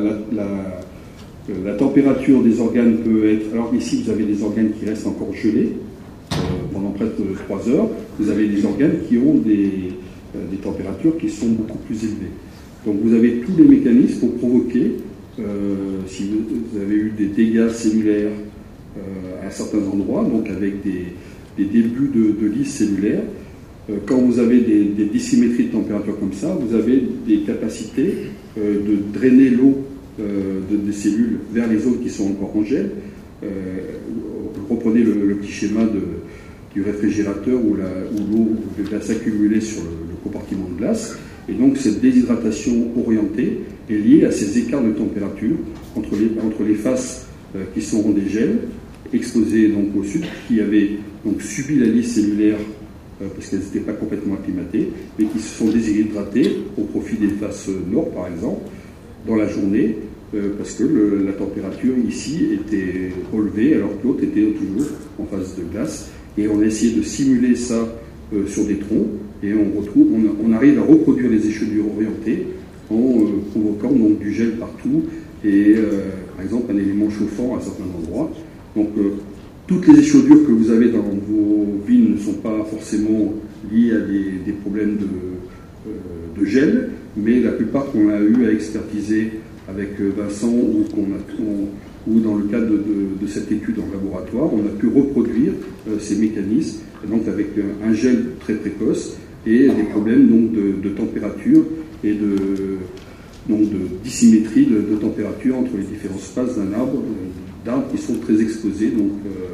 la température des organes peut être... Alors ici, vous avez des organes qui restent encore gelés pendant près de 3 heures. Vous avez des organes qui ont des températures qui sont beaucoup plus élevées. Donc vous avez tous les mécanismes pour provoquer, si vous avez eu des dégâts cellulaires à certains endroits, donc avec des débuts de lisse cellulaire, quand vous avez des dissymétries de température comme ça, vous avez des capacités de drainer l'eau des cellules vers les zones qui sont encore en gel. Reprenez le petit schéma du réfrigérateur où l'eau va s'accumuler sur le compartiment de glace. Et donc cette déshydratation orientée est liée à ces écarts de température entre les faces qui sont en dégel, exposées donc au sud, qui avaient donc subi la lisse cellulaire parce qu'elles n'étaient pas complètement acclimatées, mais qui se sont déshydratées au profit des faces nord, par exemple, dans la journée, parce que la température ici était relevée, alors que l'autre était toujours en phase de glace. Et on a essayé de simuler ça sur des troncs, et on arrive à reproduire les échaudures orientées en provoquant donc du gel partout et par exemple un élément chauffant à certains endroits. Donc toutes les échaudures que vous avez dans vos villes ne sont pas forcément liées à des problèmes de gel, mais la plupart qu'on a eu à expertiser avec Vincent ou dans le cadre de cette étude en laboratoire, on a pu reproduire ces mécanismes, et donc avec un gel très précoce et des problèmes donc de température et de dissymétrie de température entre les différentes phases d'arbres qui sont très exposés donc,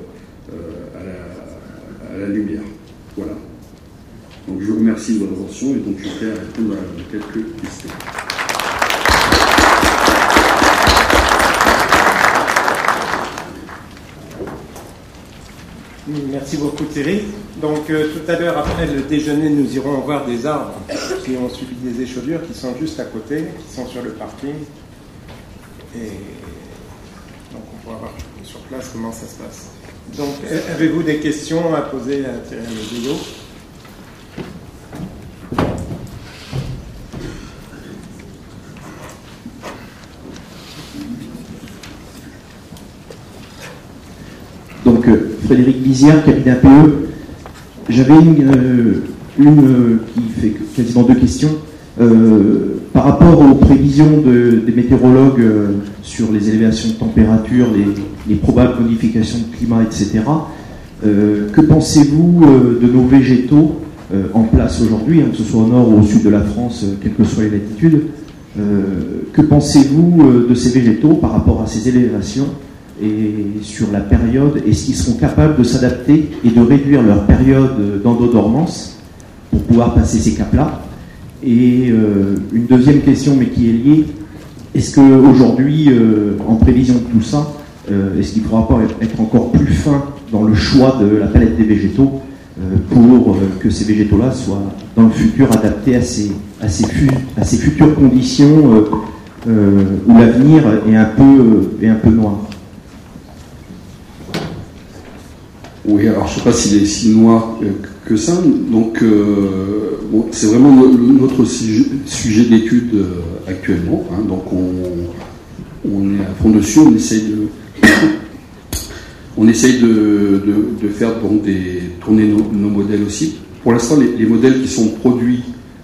à la lumière. Voilà. Donc je vous remercie de votre attention et donc je vais répondre à quelques questions. Merci beaucoup Thierry. Donc tout à l'heure après le déjeuner nous irons voir des arbres qui ont subi des échaudures qui sont juste à côté, qui sont sur le parking. Et donc on pourra voir sur place comment ça se passe. Donc avez-vous des questions à poser à Thierry Amedeo? Donc, Frédéric Bizière, cabinet APE. J'avais une qui fait quasiment deux questions. Par rapport aux prévisions des météorologues sur les élévations de température, les probables modifications de climat, etc., que pensez-vous de nos végétaux en place aujourd'hui, que ce soit au nord ou au sud de la France, quelles que soient les latitudes? Que pensez-vous de ces végétaux par rapport à ces élévations et sur la période? Est-ce qu'ils seront capables de s'adapter et de réduire leur période d'endodormance pour pouvoir passer ces caps-là? Et une deuxième question, mais qui est liée, est-ce qu'aujourd'hui, en prévision de tout ça, est-ce qu'il ne faudra pas être encore plus fin dans le choix de la palette des végétaux pour que ces végétaux-là soient dans le futur adaptés à ces futures conditions où l'avenir est un peu noir? Oui, alors je ne sais pas s'il est si noir que ça. Donc, bon, c'est vraiment notre sujet d'étude actuellement. Hein, donc, on est à fond dessus. On essaye de faire donc tourner nos modèles aussi. Pour l'instant, les modèles qui sont produits,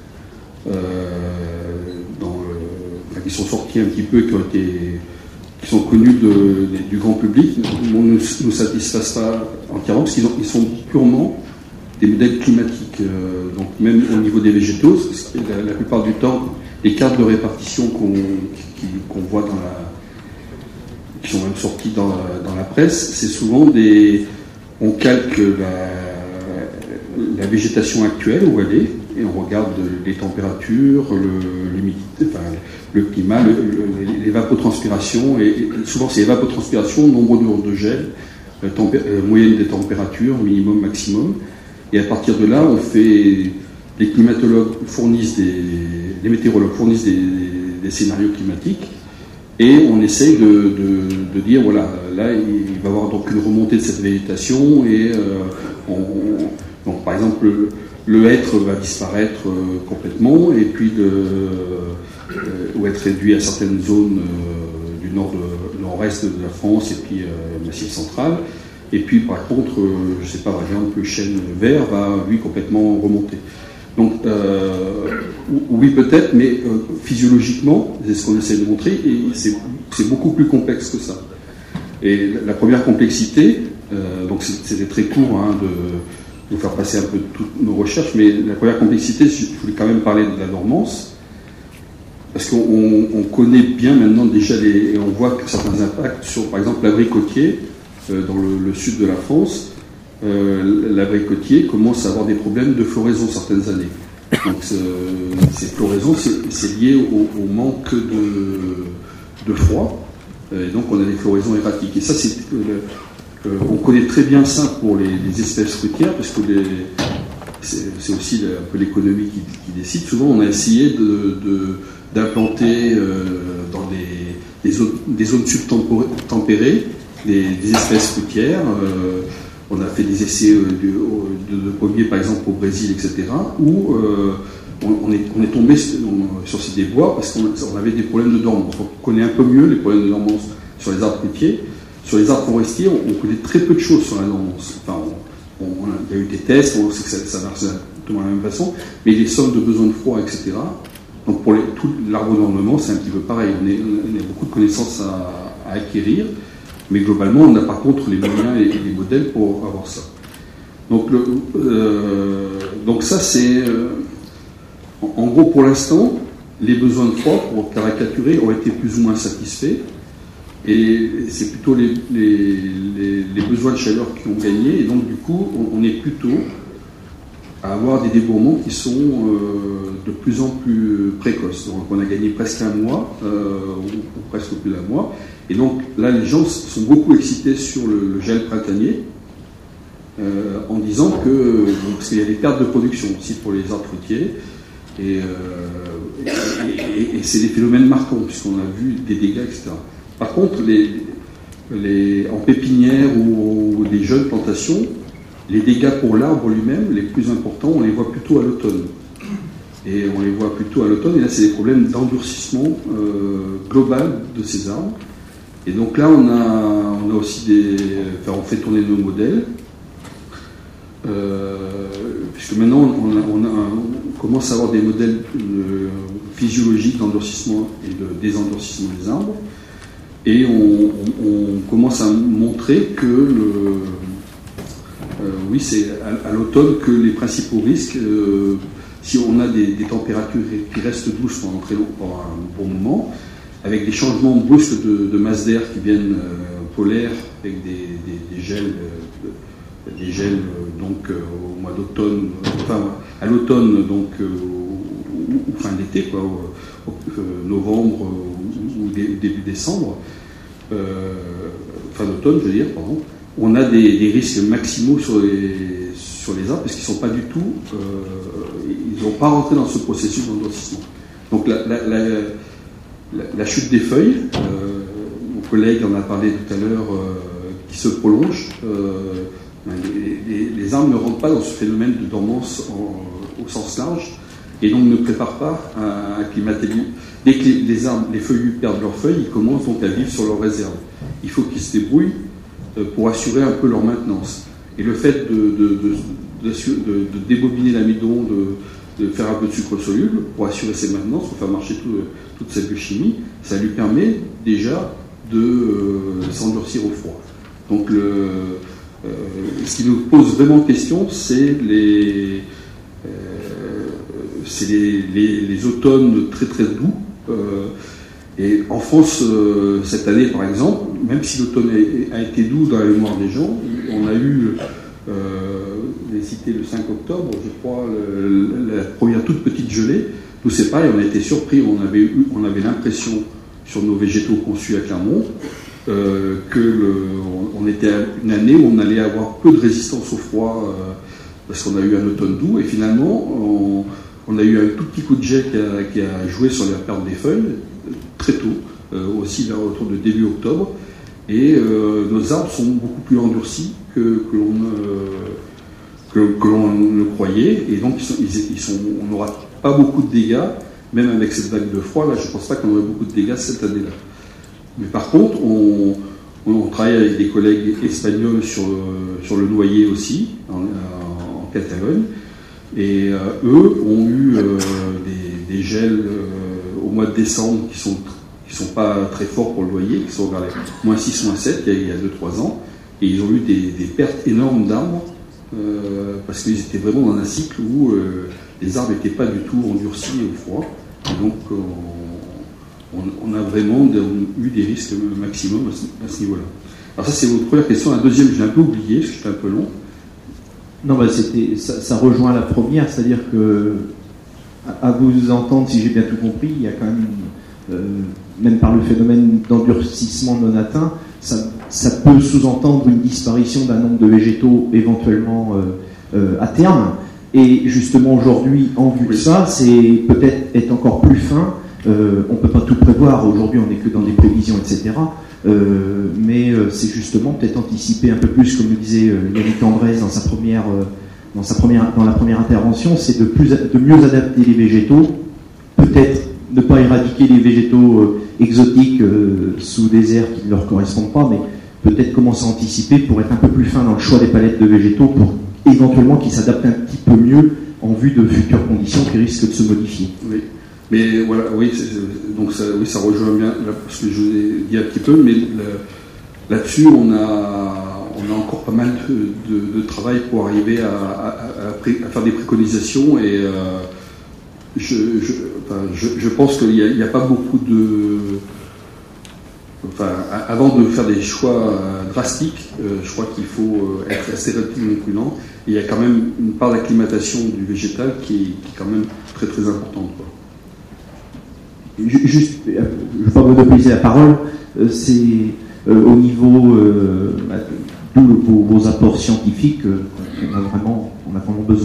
qui sont sortis un petit peu, qui sont connus du grand public, ne nous satisfassent pas entièrement parce qu'ils sont purement des modèles climatiques. Donc même au niveau des végétaux, la plupart du temps, les cartes de répartition qu'on voit qui sont même sorties dans la presse, c'est souvent on calque la végétation actuelle où elle est, et on regarde les températures, l'humidité, enfin, le climat, l'évapotranspiration, et souvent c'est évapotranspiration, nombre d'heures de gel, moyenne des températures, minimum, maximum, et à partir de là, les climatologues fournissent les météorologues fournissent des scénarios climatiques, et on essaye de dire, voilà, là il va y avoir donc une remontée de cette végétation, et donc par exemple, le hêtre va disparaître complètement, et puis ou être réduit à certaines zones du nord-est de la France, et puis Massif central. Et puis par contre, je ne sais pas, par exemple, le chêne vert va lui complètement remonter. Donc oui peut-être, mais physiologiquement, c'est ce qu'on essaie de montrer, et c'est beaucoup plus complexe que ça. Et la première complexité, donc c'était très court de vous faire passer un peu toutes nos recherches, mais la première complexité, je voulais quand même parler de la dormance, parce qu'on connaît bien maintenant déjà et on voit que certains impacts sur, par exemple, l'abricotier dans le sud de la France. L'abricotier commence à avoir des problèmes de floraison certaines années. Donc ces floraisons, c'est lié au manque de froid, et donc on a des floraisons erratiques. Et ça, on connaît très bien ça pour les espèces fruitières, parce que c'est aussi un peu l'économie qui décide. Souvent, on a essayé d'implanter dans des zones subtempérées des espèces fruitières. On a fait des essais de pommiers, par exemple, au Brésil, etc., où on est tombé sur ces déboires parce qu'on avait des problèmes de dormance. On connaît un peu mieux les problèmes de dormance sur les arbres fruitiers. Sur les arbres forestiers, on connaît très peu de choses sur la dormance. Enfin, il y a eu des tests, on sait que ça marche de la même façon, mais les sommes de besoin de froid, etc. Donc pour tout l'arbre d'ornement, c'est un petit peu pareil. On a beaucoup de connaissances à acquérir, mais globalement, on n'a par contre les moyens et les modèles pour avoir ça. Donc ça, c'est... en gros, pour l'instant, les besoins de froid, pour caricaturer, ont été plus ou moins satisfaits. Et c'est plutôt les besoins de chaleur qui ont gagné. Et donc, du coup, on est plutôt à avoir des débourrements qui sont de plus en plus précoces. Donc, on a gagné presque un mois, ou presque plus d'un mois. Et donc, là, les gens sont beaucoup excités sur le gel printanier, en disant que... parce qu'il y a des pertes de production aussi pour les arbres fruitiers. Et c'est des phénomènes marquants, puisqu'on a vu des dégâts, etc. Par contre, en pépinière ou des jeunes plantations, les dégâts pour l'arbre lui-même, les plus importants, on les voit plutôt à l'automne. Et là, c'est des problèmes d'endurcissement global de ces arbres. Et donc là, on a aussi on fait tourner nos modèles. Puisque maintenant, on commence à avoir des modèles physiologiques d'endurcissement et de désendurcissement des arbres. Et on commence à montrer que c'est à l'automne que les principaux risques, si on a des températures qui restent douces pendant un bon moment, avec des changements brusques de masse d'air qui viennent polaires, avec des gels donc au mois d'automne, à l'automne, donc ou fin d'été, novembre ou début décembre, fin d'automne, je veux dire, pardon, on a des risques maximaux sur les arbres parce qu'ils sont pas du tout, ils n'ont pas rentré dans ce processus d'endurcissement. Donc la chute des feuilles, mon collègue en a parlé tout à l'heure, qui se prolonge. Les arbres ne rentrent pas dans ce phénomène de dormance au sens large et donc ne préparent pas à un climat élevé. Dès que les feuillus perdent leurs feuilles, ils commencent donc à vivre sur leurs réserves. Il faut qu'ils se débrouillent pour assurer un peu leur maintenance. Et le fait de débobiner l'amidon, de faire un peu de sucre soluble pour assurer ses maintenances, pour faire marcher toute cette biochimie, ça lui permet déjà de s'endurcir au froid. Donc ce qui nous pose vraiment question, c'est les automnes très très doux. Et en France, cette année par exemple, même si l'automne a été doux dans la mémoire des gens, on a eu, j'ai cité le 5 octobre, je crois, la première toute petite gelée. Nous c'est pareil, on a été surpris, on avait l'impression sur nos végétaux conçus à Clermont, on était à une année où on allait avoir peu de résistance au froid parce qu'on a eu un automne doux et finalement on a eu un tout petit coup de jet qui a joué sur la perte des feuilles très tôt, aussi vers autour de début octobre, et nos arbres sont beaucoup plus endurcis que l'on ne croyait, et donc on n'aura pas beaucoup de dégâts, même avec cette vague de froid là, je ne pense pas qu'on aurait beaucoup de dégâts cette année-là. Mais par contre, on travaille avec des collègues espagnols sur le noyer aussi, en Catalogne, et eux ont eu des gels au mois de décembre qui sont pas très forts pour le noyer, qui sont vers les moins 6, moins 7, il y a 2-3 ans, et ils ont eu des pertes énormes d'arbres, parce qu'ils étaient vraiment dans un cycle où les arbres n'étaient pas du tout endurcis au froid, et donc on a vraiment eu des risques maximum à ce niveau-là. Alors ça, c'est votre première question. La deuxième, j'ai un peu oublié, parce que j'étais un peu long. Non, ça rejoint la première, c'est-à-dire que, à vous entendre, si j'ai bien tout compris, il y a quand même par le phénomène d'endurcissement non atteint, ça peut sous-entendre une disparition d'un nombre de végétaux éventuellement à terme. Et justement, aujourd'hui, en vue de ça, c'est peut-être être encore plus fin. On ne peut pas tout prévoir, aujourd'hui on n'est que dans des prévisions, etc. Mais c'est justement peut-être anticiper un peu plus, comme le disait Yannick Andrès dans sa première dans la première intervention, c'est de mieux adapter les végétaux, peut-être ne pas éradiquer les végétaux exotiques sous des aires qui ne leur correspondent pas, mais peut-être commencer à anticiper pour être un peu plus fin dans le choix des palettes de végétaux pour éventuellement qu'ils s'adaptent un petit peu mieux en vue de futures conditions qui risquent de se modifier. Oui, mais voilà, donc ça rejoint bien ce que je vous ai dit un petit peu, mais là-dessus on a encore pas mal de travail pour arriver à faire des préconisations et je pense qu'il n'y a pas beaucoup de... avant de faire des choix drastiques, je crois qu'il faut être assez relativement prudent. Et il y a quand même une part d'acclimatation du végétal qui est quand même très très importante, quoi. Juste, je ne veux pas monopoliser la parole, c'est au niveau de vos apports scientifiques qu'on a vraiment besoin.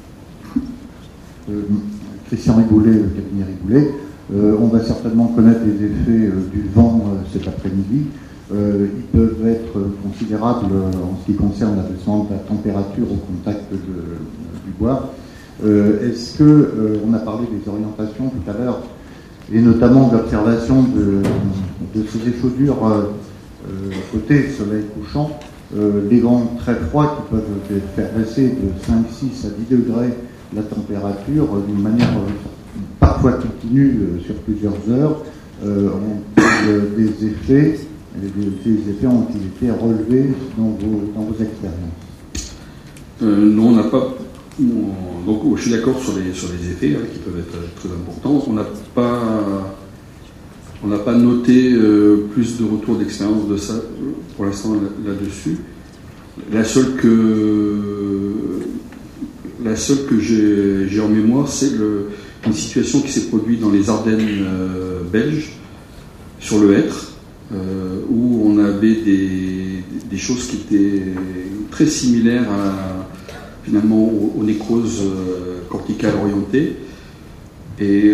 Christian Rigoulet, le cabinet Rigoulet. On va certainement connaître les effets du vent cet après-midi. Ils peuvent être considérables en ce qui concerne l'abaissement de la température au contact du bois. Est-ce que, on a parlé des orientations tout à l'heure, et notamment de l'observation de ces échaudures côté soleil couchant, les vents très froids qui peuvent faire baisser de 5, 6 à 10 degrés la température d'une manière parfois continue sur plusieurs heures, ont des effets. Ces effets ont-ils été relevés dans vos expériences? Non, on n'a pas. Donc, je suis d'accord sur les effets qui peuvent être très importants. On n'a pas noté plus de retours d'expérience de ça pour l'instant là-dessus. La seule que j'ai en mémoire, c'est une situation qui s'est produite dans les Ardennes belges, sur le hêtre, où on avait des choses qui étaient très similaires finalement aux nécroses corticales orientées, et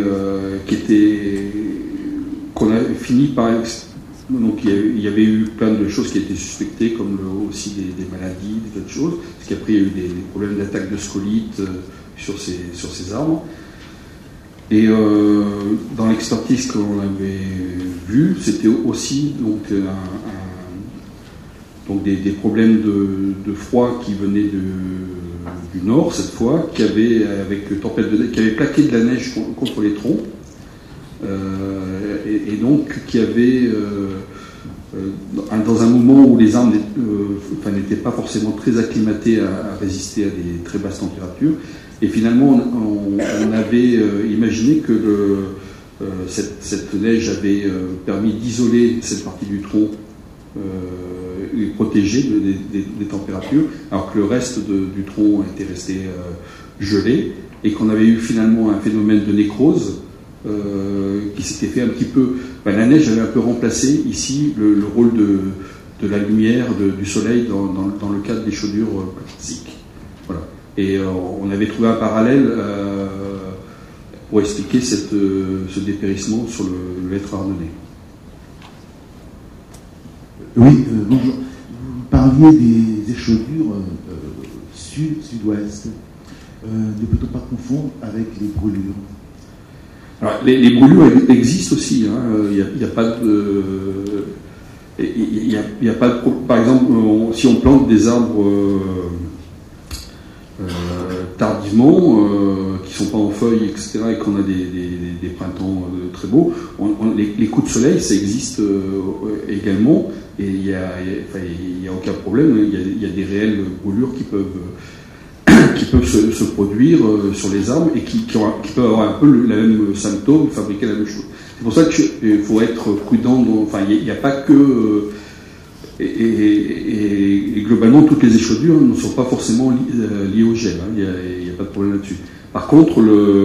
qu'on a fini par... Donc il y avait eu plein de choses qui étaient suspectées, comme aussi des maladies, des tas de choses, parce qu'après il y a eu des problèmes d'attaque de scolytes sur ces arbres. Et dans l'expertise qu'on avait vue, c'était aussi donc des problèmes de froid qui venaient du nord cette fois, qui avait plaqué de la neige contre les troncs, et donc qui avait dans un moment où les arbres n'étaient pas forcément très acclimatés à résister à des très basses températures. Et finalement, on avait imaginé que cette neige avait permis d'isoler cette partie du tronc et protéger des températures, alors que le reste du tronc était resté gelé, et qu'on avait eu finalement un phénomène de nécrose qui s'était fait un petit peu... la neige avait un peu remplacé ici le rôle de la lumière, du soleil dans le cadre des chaudures classiques. Voilà. Et on avait trouvé un parallèle pour expliquer ce dépérissement sur le hêtre ardennais. Oui, bonjour. Vous parliez des échaudures sud-sud-ouest. Ne peut-on pas confondre avec les brûlures? Alors, les brûlures existent aussi. Il n'y a pas de... Par exemple, si on plante des arbres tardivement, qui ne sont pas en feuilles, etc., et qu'on a des printemps très beaux, les coups de soleil, ça existe également, et il n'y a aucun problème. Il y a des réelles brûlures qui peuvent se produire sur les arbres et qui peuvent avoir un peu le même symptôme, fabriquer la même chose. C'est pour ça qu'il faut être prudent. Il n'y a pas que... Et globalement, toutes les échaudures ne sont pas forcément liées au gel. Il n'y a pas de problème là-dessus. Par contre,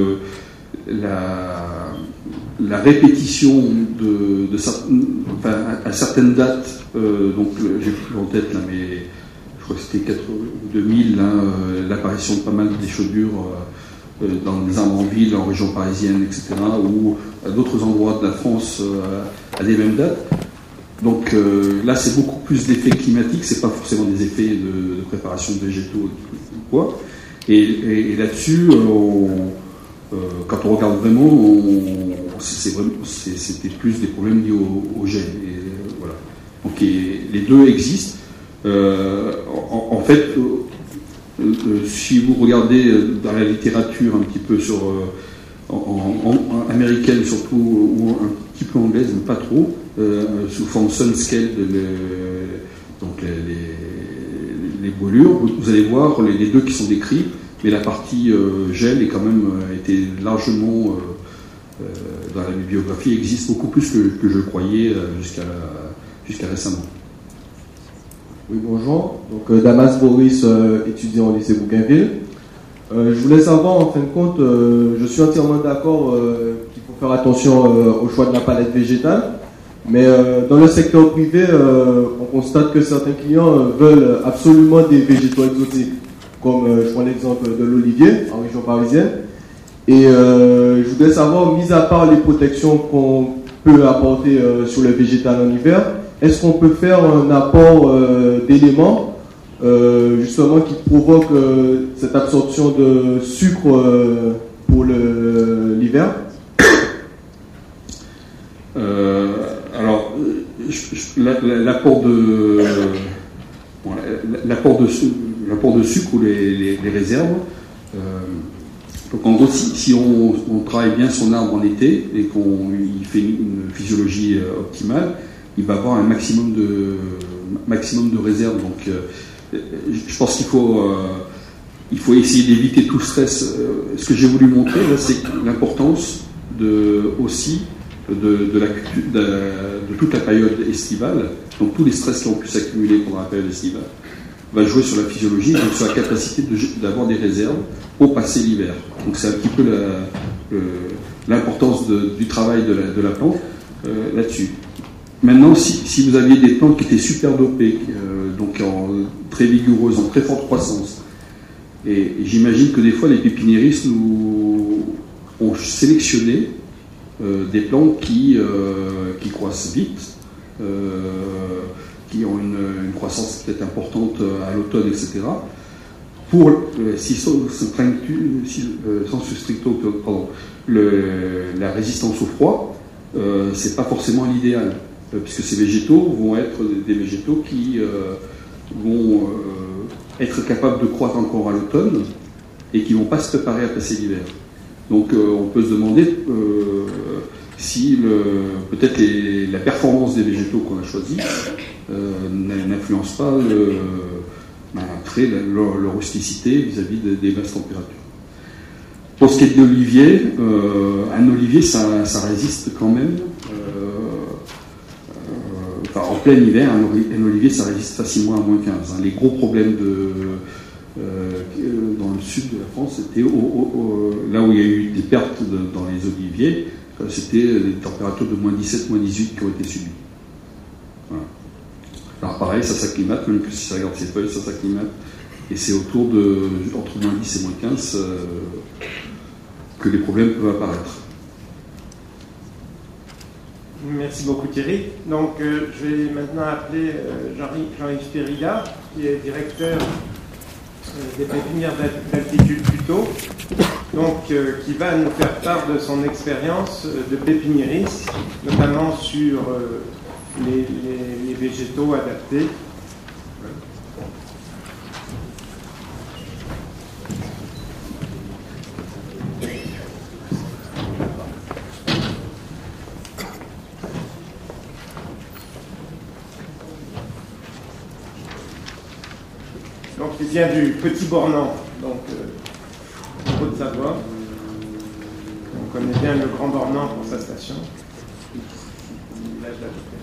la répétition à certaines dates, donc j'ai plus en tête là, mais je crois que c'était 2000, l'apparition de pas mal d'échaudures dans des arbres en ville, en région parisienne, etc., ou à d'autres endroits de la France à des mêmes dates. Donc là, c'est beaucoup plus d'effets climatiques, c'est pas forcément des effets de préparation de végétaux ou quoi. Et là-dessus, quand on regarde vraiment, c'était plus des problèmes liés au gel. Voilà. Donc les deux existent. En fait, si vous regardez dans la littérature un petit peu sur en américaine surtout, ou un petit peu anglaise, mais pas trop, sous forme Sunscale, donc les voilures, vous allez voir les deux qui sont décrits, mais la partie gel est quand même été largement dans la bibliographie, existe beaucoup plus que je croyais jusqu'à récemment. Oui, bonjour. Donc Damas Boris, étudiant au lycée Bougainville. Je voulais savoir, en fin de compte, je suis entièrement d'accord qu'il faut faire attention au choix de la palette végétale, mais dans le secteur privé, on constate que certains clients veulent absolument des végétaux exotiques, comme je prends l'exemple de l'olivier en région parisienne. Et je voudrais savoir, mis à part les protections qu'on peut apporter sur le végétal en hiver, est-ce qu'on peut faire un apport d'éléments justement qui provoque cette absorption de sucre pour l'hiver? Alors, l'apport de sucre ou les réserves. Donc en gros, si on travaille bien son arbre en été et qu'on fait une physiologie optimale, il va avoir un maximum de réserves. Donc je pense qu'il faut essayer d'éviter tout stress. Ce que j'ai voulu montrer là, c'est l'importance aussi de toute la période estivale. Donc tous les stress qui ont pu s'accumuler pendant la période estivale va jouer sur la physiologie, donc sur la capacité d'avoir des réserves pour passer l'hiver. Donc c'est un petit peu l'importance du travail de la plante là-dessus. Maintenant, si vous aviez des plantes qui étaient super dopées, donc très vigoureuses, en très forte croissance, et j'imagine que des fois les pépiniéristes ont sélectionné des plantes qui croissent vite, qui ont une croissance peut-être importante à l'automne, etc. Sensu stricto, la résistance au froid, c'est pas forcément l'idéal, puisque ces végétaux vont être des végétaux qui vont être capables de croître encore à l'automne et qui vont pas se préparer à passer l'hiver. Donc on peut se demander si peut-être la performance des végétaux qu'on a choisis n'influence pas leur rusticité vis-à-vis des basses températures. Pour ce qui est de l'olivier, un olivier ça résiste quand même. En plein hiver, un olivier ça résiste facilement à moins 15. Les gros problèmes dans le sud de la France, c'était là où il y a eu des pertes dans les oliviers, c'était des températures de moins 17, moins 18 qui ont été subies. Voilà. Alors pareil, ça s'acclimate, même si ça regarde ses feuilles, ça s'acclimate. Et c'est entre moins 10 et moins 15 que les problèmes peuvent apparaître. Merci beaucoup Thierry. Donc je vais maintenant appeler Jean-Yves Périgard, qui est directeur des pépinières d'altitude Puteaux, donc qui va nous faire part de son expérience de pépiniériste, notamment sur les végétaux adaptés. Donc il vient du Petit Bornand, donc en Haute-Savoie. On connaît bien le Grand Bornand pour sa station. Village d'à peu près.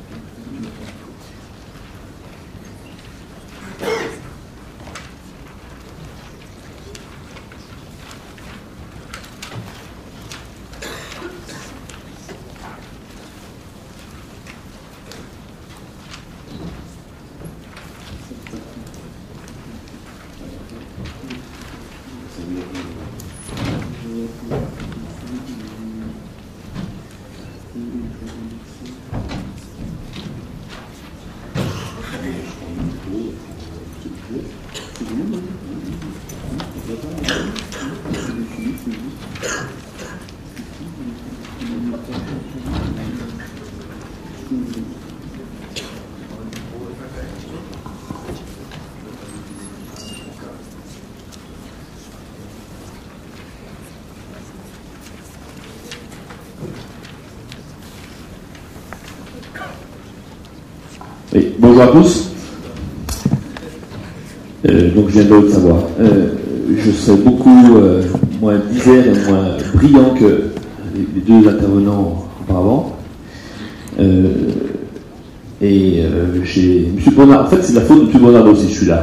Oui, bonjour à tous. Donc je viens de Haute-Savoie. Je serai beaucoup moins divers et moins brillant que les deux intervenants auparavant. M. Bonnard, en fait c'est la faute de M. Bonnard aussi, je suis là.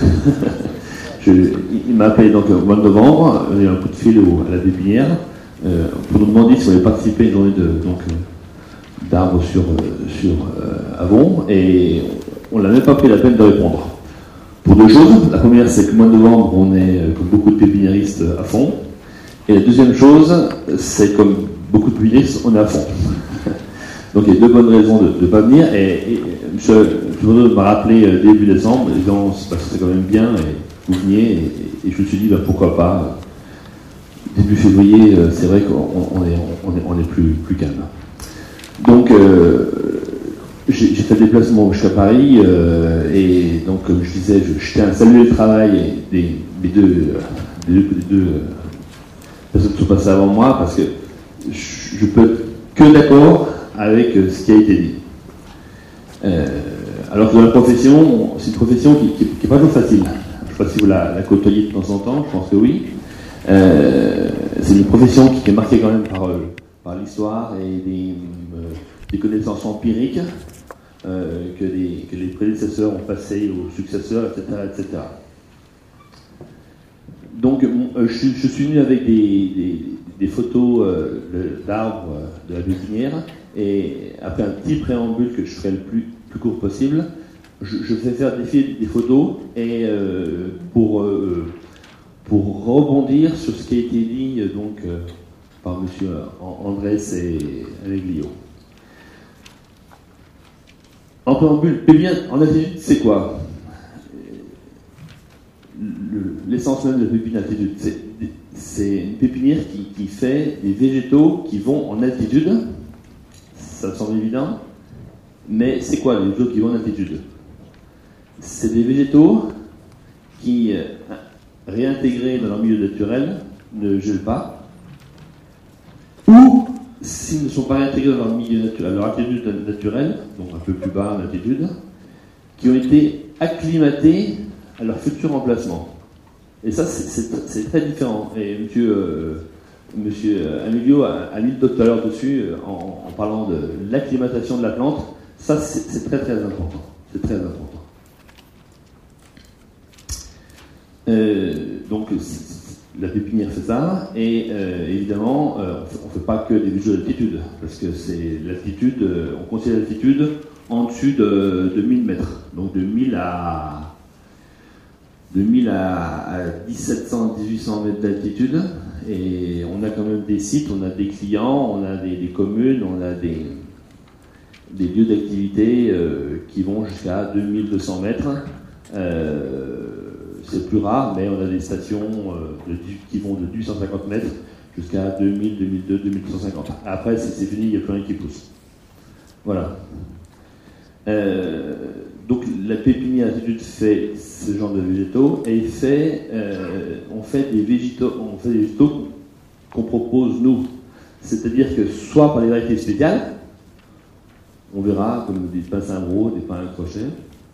Il m'a appelé donc au mois de novembre, il y a un coup de fil à la pépinière pour nous demander si on allait participer à une journée d'arbres sur Avon, et on n'a même pas pris la peine de répondre. Pour deux choses. La première, c'est que le mois de novembre, on est, comme beaucoup de pépiniéristes, à fond. Et la deuxième chose, c'est comme beaucoup de pépiniéristes, on est à fond. Donc il y a deux bonnes raisons de ne pas venir. Et M. Bonneau m'a rappelé début décembre, disant que c'est quand même bien, et vous veniez, et je me suis dit, pourquoi pas. Début février, c'est vrai qu'on est plus calme. Donc, j'ai fait un déplacement jusqu'à Paris, et donc, comme je disais, je tiens à saluer le travail des deux personnes qui sont passées avant moi, parce que je peux être que d'accord avec ce qui a été dit. Alors que dans la profession, c'est une profession qui n'est pas toujours facile. Je ne sais pas si vous la côtoyez de temps en temps, je pense que oui. C'est une profession qui est marquée quand même par l'histoire et des connaissances empiriques que les prédécesseurs ont passées aux successeurs, etc. Donc, je suis venu avec des photos d'arbres de la pépinière, et après un petit préambule que je ferai le plus court possible, je vais faire des photos et pour rebondir sur ce qui a été dit par M. Andrés et Aléglio. En préambule, pépinière en altitude, c'est quoi? L'essence même de la pépinière en altitude, c'est une pépinière qui fait des végétaux qui vont en altitude. Ça me semble évident, mais c'est quoi les végétaux qui vont en altitude? C'est des végétaux qui, réintégrés dans leur milieu naturel, ne gelent pas, ou s'ils ne sont pas réintégrés dans leur milieu naturel, leur altitude naturelle, donc un peu plus bas en altitude, qui ont été acclimatés à leur futur emplacement. Et ça, c'est très différent. Et monsieur Emilio a mis tout à l'heure dessus en parlant de l'acclimatation de la plante. Ça, c'est très très important. C'est très important. Donc, la pépinière fait ça, et évidemment, on ne fait pas que des végétaux d'altitude, parce que c'est l'altitude, on considère l'altitude en dessus de 1000 mètres, donc de 1000 à 1700, 1800 mètres d'altitude, et on a quand même des sites, on a des clients, on a des communes, on a des lieux d'activité qui vont jusqu'à 2200 mètres. C'est plus rare, mais on a des stations qui vont de 850 mètres jusqu'à 2000, 2002, 2250. Après, c'est fini, il n'y a plus rien qui pousse. Voilà. Donc, la pépinière d'altitude fait ce genre de végétaux, et on fait des végétaux qu'on propose nous. C'est-à-dire que soit par des variétés spéciales, on verra comme des pins cimbros, des pins à crochet,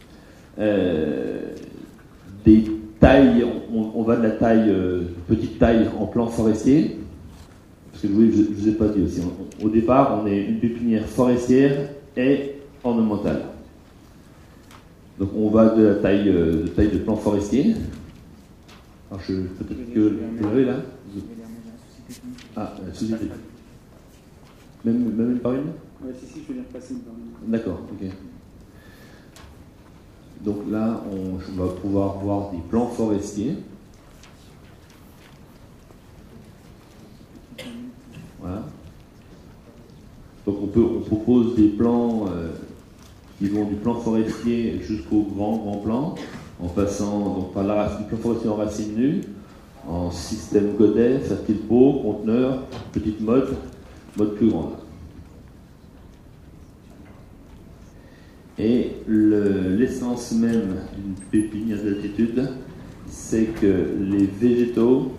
des tailles, on va de la taille, petite taille en plan forestier, parce que je ne vous ai pas dit aussi, au départ on est une pépinière forestière et ornementale. Donc on va de la taille de plan forestier. Alors peut-être que vous l'avez là. Ah, société. Même par une? Ouais, si, je veux bien passer une par une. D'accord, ok. Donc là, on va pouvoir voir des plans forestiers. Voilà. Donc on propose des plans qui vont du plan forestier jusqu'au grand plan, en passant donc par du plan forestier en racines nues, en système godet, fertile pot, conteneur, petite mode plus grande. Et l'essence même d'une pépinière d'altitude, c'est que les végétaux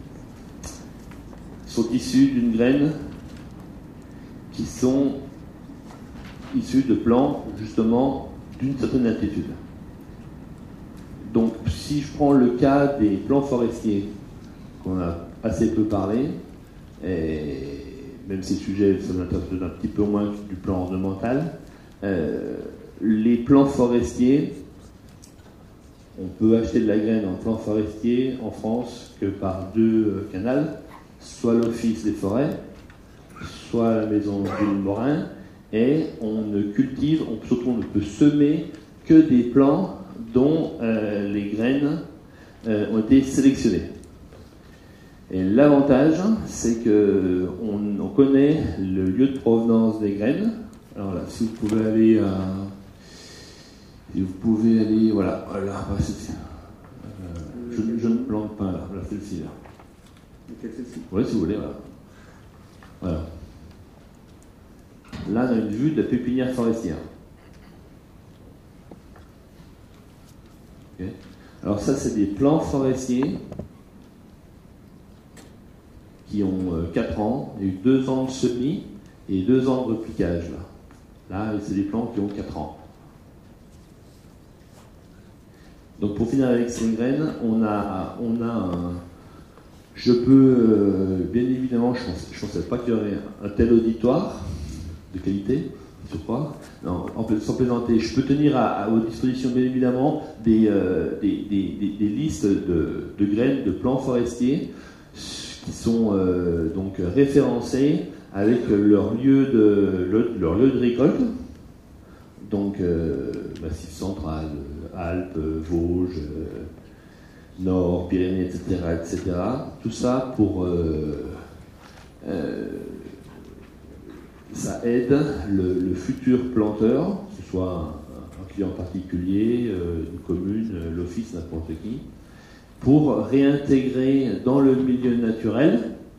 sont issus d'une graine qui sont issus de plants justement d'une certaine altitude. Donc si je prends le cas des plants forestiers, qu'on a assez peu parlé, et même si le sujet ça m'intéresse un petit peu moins du plan ornemental, les plants forestiers, on peut acheter de la graine en plant forestier en France que par deux canals, soit l'Office des forêts, soit la maison Jules Morin, et on ne cultive, surtout on ne peut semer que des plants dont les graines ont été sélectionnées. Et l'avantage, c'est que on connaît le lieu de provenance des graines. Alors là, si vous pouvez aller voilà, je ne plante pas là, celle-ci là. Oui, si vous voulez, voilà. Là, on a une vue de la pépinière forestière. Okay. Alors ça, c'est des plants forestiers qui ont 4 ans. Il y a eu 2 ans de semis et 2 ans de repliquage. Là, c'est des plants qui ont 4 ans. Donc pour finir avec ces graines, on a je peux, bien évidemment, je ne pensais pas qu'il y aurait un tel auditoire de qualité, je crois. Non, sans plaisanter, je peux tenir à vos dispositions, bien évidemment, des listes de graines de plants forestiers qui sont donc référencés avec leur lieu de récolte. Donc, Massif central, Alpes, Vosges, Nord, Pyrénées, etc. Tout ça pour... ça aide le futur planteur, que ce soit un client particulier, une commune, l'office, n'importe qui, pour réintégrer dans le milieu naturel,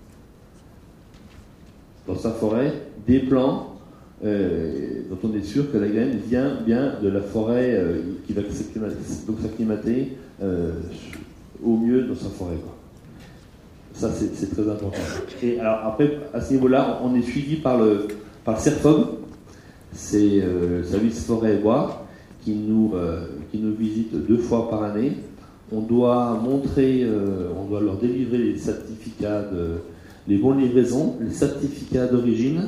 dans sa forêt, des plants dont on est sûr que la graine vient bien de la forêt qui va s'acclimater au mieux dans sa forêt, quoi. Ça, c'est très important. Et alors, après, à ce niveau-là, on est suivi par le CERFOB, c'est le service forêt et bois, qui nous visite 2 fois par année. On doit leur délivrer les certificats les bons de livraison, les certificats d'origine.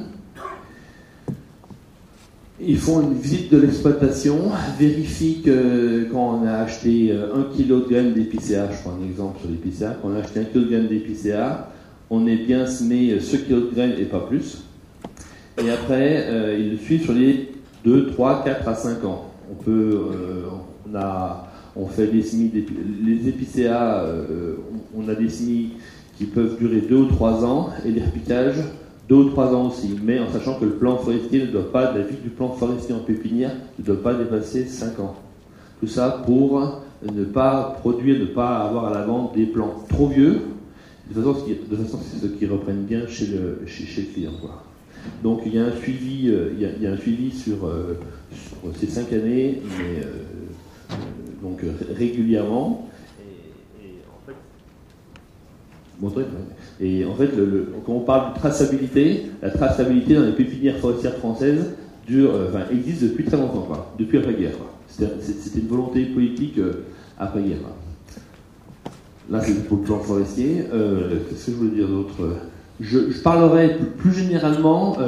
Ils font une visite de l'exploitation, vérifient que quand on a acheté 1 kg de graines d'épicéa, je prends un exemple sur l'épicéa, quand on a acheté 1 kg de graines d'épicéa, on est bien semé ce kilo de graines et pas plus. Et après, ils le suivent sur les 2, 3, 4 à 5 ans. On fait des semis, les épicéas, on a des semis qui peuvent durer 2 ou 3 ans, et les repiquages 2 ou 3 ans aussi, mais en sachant que le plan forestier ne doit pas, la vie du plan forestier en pépinière ne doit pas dépasser 5 ans. Tout ça pour ne pas produire, ne pas avoir à la vente des plants trop vieux, de façon à ce qu'ils reprennent bien chez le client, quoi. Donc il y a un suivi, sur ces 5 années, mais donc régulièrement. Et en fait, quand on parle de traçabilité, la traçabilité dans les pépinières forestières françaises existe depuis très longtemps, quoi, depuis après-guerre. C'était une volonté politique après-guerre. Là, c'est pour le plan forestier. Qu'est-ce que je voulais dire d'autre ? Je parlerai plus généralement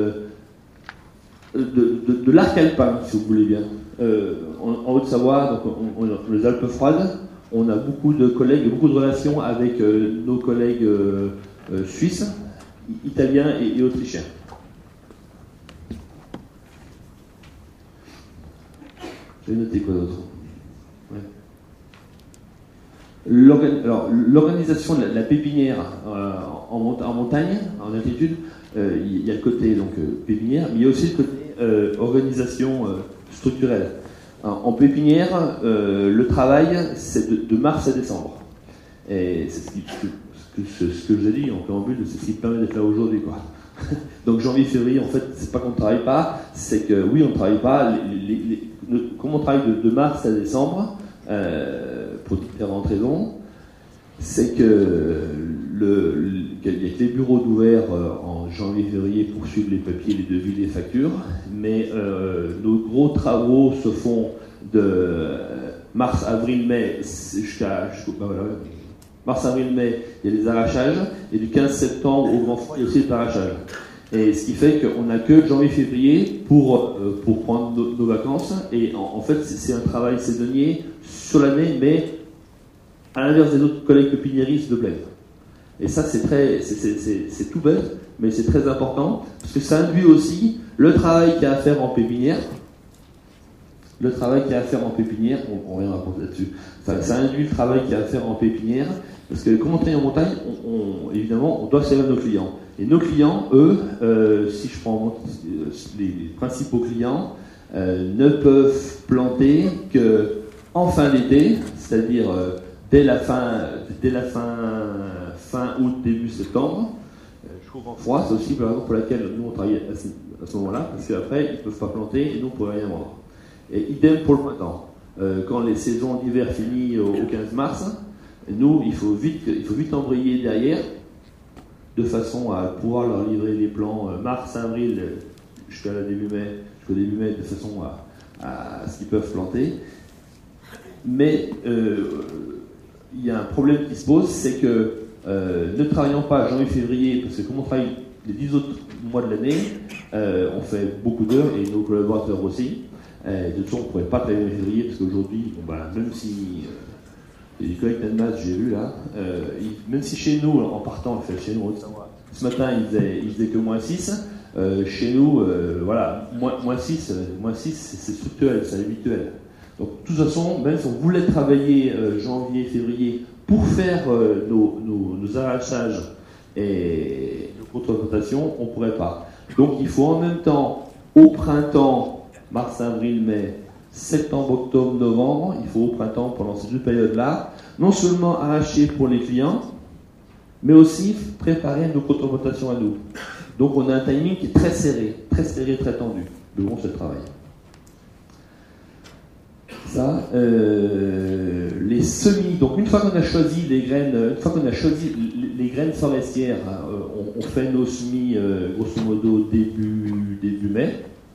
de l'arc alpin, si vous voulez bien. En Haute-Savoie, donc les Alpes froides, on a beaucoup de collègues, beaucoup de relations avec nos collègues suisses, italiens et autrichiens. J'ai noté quoi d'autre ? L'organisation de la pépinière en montagne, en altitude, il y a le côté donc pépinière, mais il y a aussi le côté organisation structurelle. En pépinière, le travail, c'est de mars à décembre. Et c'est ce que je dis en préambule, c'est ce qui permet d'être là aujourd'hui, quoi. Donc janvier, février, en fait, c'est pas qu'on ne travaille pas, c'est que oui, on ne travaille pas. Comme on travaille de mars à décembre, pour différentes raisons, c'est que les bureaux d'ouvert en janvier-février pour suivre les papiers, les devis, les factures, mais nos gros travaux se font de mars, avril, mai mars, avril, mai, il y a des arrachages, et du 15 septembre au grand froid, il y a aussi des arrachages. Et ce qui fait qu'on n'a que janvier-février pour prendre nos vacances, et en fait c'est un travail saisonnier sur l'année, mais à l'inverse des autres collègues pépiniéristes de plaine. Et ça c'est tout bête, mais c'est très important, parce que ça induit aussi le travail qu'il y a à faire en pépinière. Le travail qu'il y a à faire en pépinière, on reviendra là-dessus. Enfin, ça induit le travail qu'il y a à faire en pépinière, parce que comme on travaille en montagne, évidemment, on doit servir nos clients. Et nos clients, eux, si je prends les principaux clients, ne peuvent planter qu'en fin d'été, c'est-à-dire dès la fin août, début septembre, jusqu'au grand froid. C'est aussi la raison pour laquelle nous on travaille à ce moment-là, parce qu'après ils ne peuvent pas planter et nous on ne pourrait rien vendre. Et idem pour le printemps. Quand les saisons d'hiver finissent au 15 mars, nous, il faut vite embrayer derrière, de façon à pouvoir leur livrer les plants mars, avril, jusqu'au début mai, de façon à ce qu'ils peuvent planter. Mais il y a un problème qui se pose, c'est que ne travaillant pas janvier-février, parce que comme on travaille les 10 autres mois de l'année, on fait beaucoup d'heures, et nos collaborateurs aussi. De toute façon, on ne pourrait pas travailler en février, parce qu'aujourd'hui, même si les collègues d'Annemasse, j'ai vu là, même si chez nous, en partant, chez nous, ce matin, il faisait que moins 6, chez nous, moins 6, c'est structurel, c'est habituel. Donc, de toute façon, même si on voulait travailler janvier, février, pour faire nos arrachages et nos contre-plantations, on ne pourrait pas. Donc, il faut en même temps, au printemps, mars, avril, mai, septembre, octobre, novembre, il faut au printemps, pendant ces deux périodes-là, non seulement arracher pour les clients, mais aussi préparer nos contre-plantations à nous. Donc on a un timing qui est très serré, très tendu. Mais bon, c'est le travail. Ça, les semis, donc une fois qu'on a choisi les graines, les graines forestières, on fait nos semis grosso modo début mai.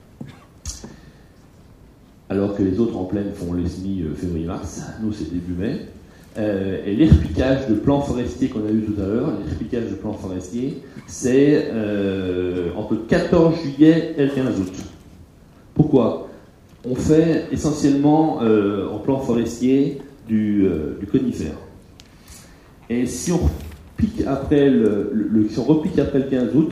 Alors que les autres en plaine font les semis février-mars, nous c'est début mai. Et les repiquages de plants forestiers qu'on a eu tout à l'heure, les repiquages de plants forestiers, c'est entre le 14 juillet et le 15 août. Pourquoi ? On fait essentiellement en plants forestiers du conifère. Et si on repique après si on repique après le 15 août,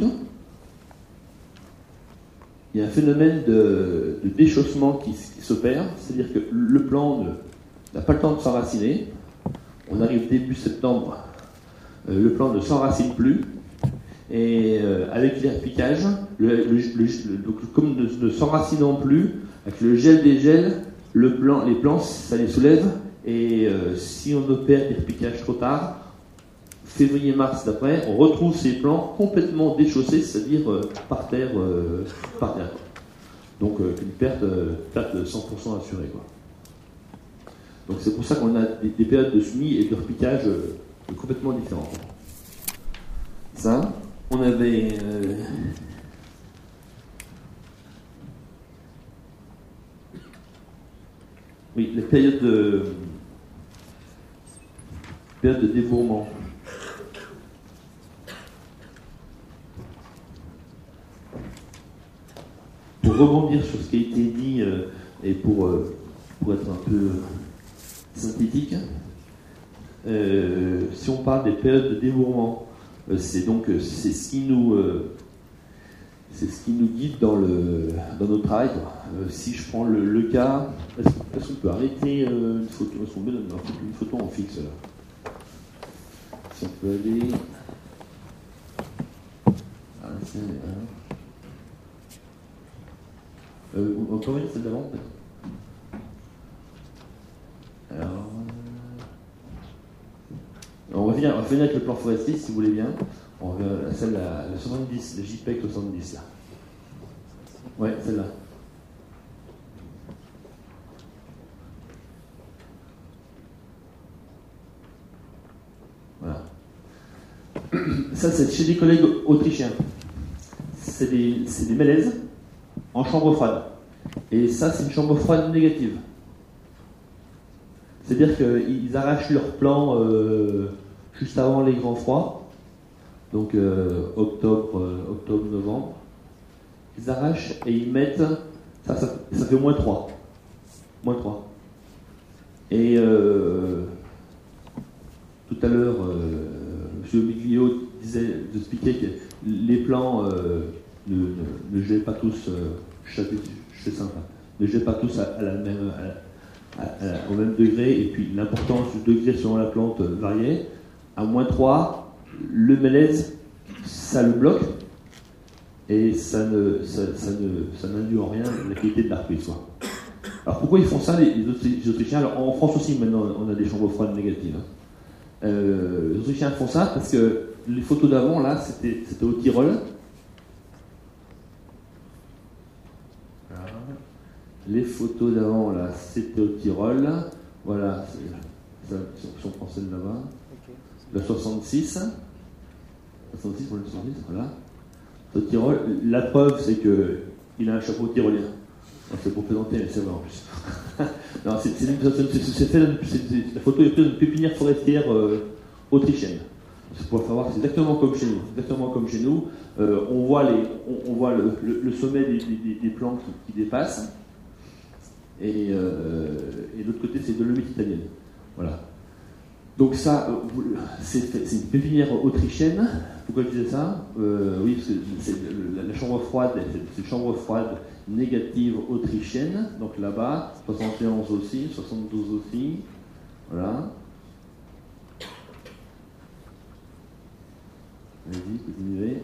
il y a un phénomène de déchaussement qui s'opère, c'est-à-dire que le plant n'a pas le temps de s'enraciner. On arrive début septembre, le plant ne s'enracine plus, et avec les repiquages, comme ne s'enracinant plus, avec le gel des gels, les plants, ça les soulève, et si on opère des repiquages trop tard, février-mars d'après, on retrouve ces plants complètement déchaussés, c'est-à-dire par terre. Donc une perte de 100% assurée, quoi. Donc c'est pour ça qu'on a des périodes de semis et de repiquage complètement différentes. Ça, on avait... Oui, les périodes de débourrement. Pour rebondir sur ce qui a été dit et pour être un peu synthétique, si on parle des périodes de débourrement, c'est ce qui nous guide dans notre travail. Si je prends le cas, est-ce qu'on peut arrêter une photo? Est-ce qu'on met une photo en fixe là? Si on peut aller. On peut revenir celle d'avant peut-être. Alors. finir avec le plan forestier, si vous voulez bien. On va celle la 70, la JPEG 70 là. Ouais, celle-là. Voilà. Ça, c'est chez des collègues autrichiens. C'est des mélèzes en chambre froide. Et ça, c'est une chambre froide négative. C'est-à-dire qu'ils arrachent leur plan juste avant les grands froids, donc octobre, novembre. Ils arrachent et ils mettent, ça fait moins 3. Et tout à l'heure, M. Miglio expliquait que les plans ne gèlent pas tous, ne gèlent pas tous au même degré, et puis l'importance du degré selon la plante variait. À moins 3, le mélèze, ça le bloque, et ça n'induit en rien la qualité de la reprise. Alors pourquoi ils font ça, les Autrichiens? Alors, en France aussi, maintenant, on a des chambres froides négatives. Les Autrichiens font ça parce que les photos d'avant, là, c'était au Tyrol. Voilà. Les photos d'avant, là, c'était au Tyrol. Voilà, si on prend celle là-bas. Le 66. 66 pour le 66, voilà. Au Tyrol, la preuve, c'est qu'il a un chapeau tyrolien. C'est pour présenter, mais c'est vrai en plus. Non, la photo est prise d'une pépinière forestière autrichienne. C'est pour savoir, c'est exactement comme chez nous. On voit le sommet des plants qui dépassent. Et de l'autre côté, c'est de l'humidité italienne. Voilà. Donc ça, c'est une pépinière autrichienne. Pourquoi je disais ça? Oui, parce que la chambre froide, c'est une chambre froide négative autrichienne. Donc là-bas, 71 aussi, 72 aussi. Voilà. Vas-y, continuez.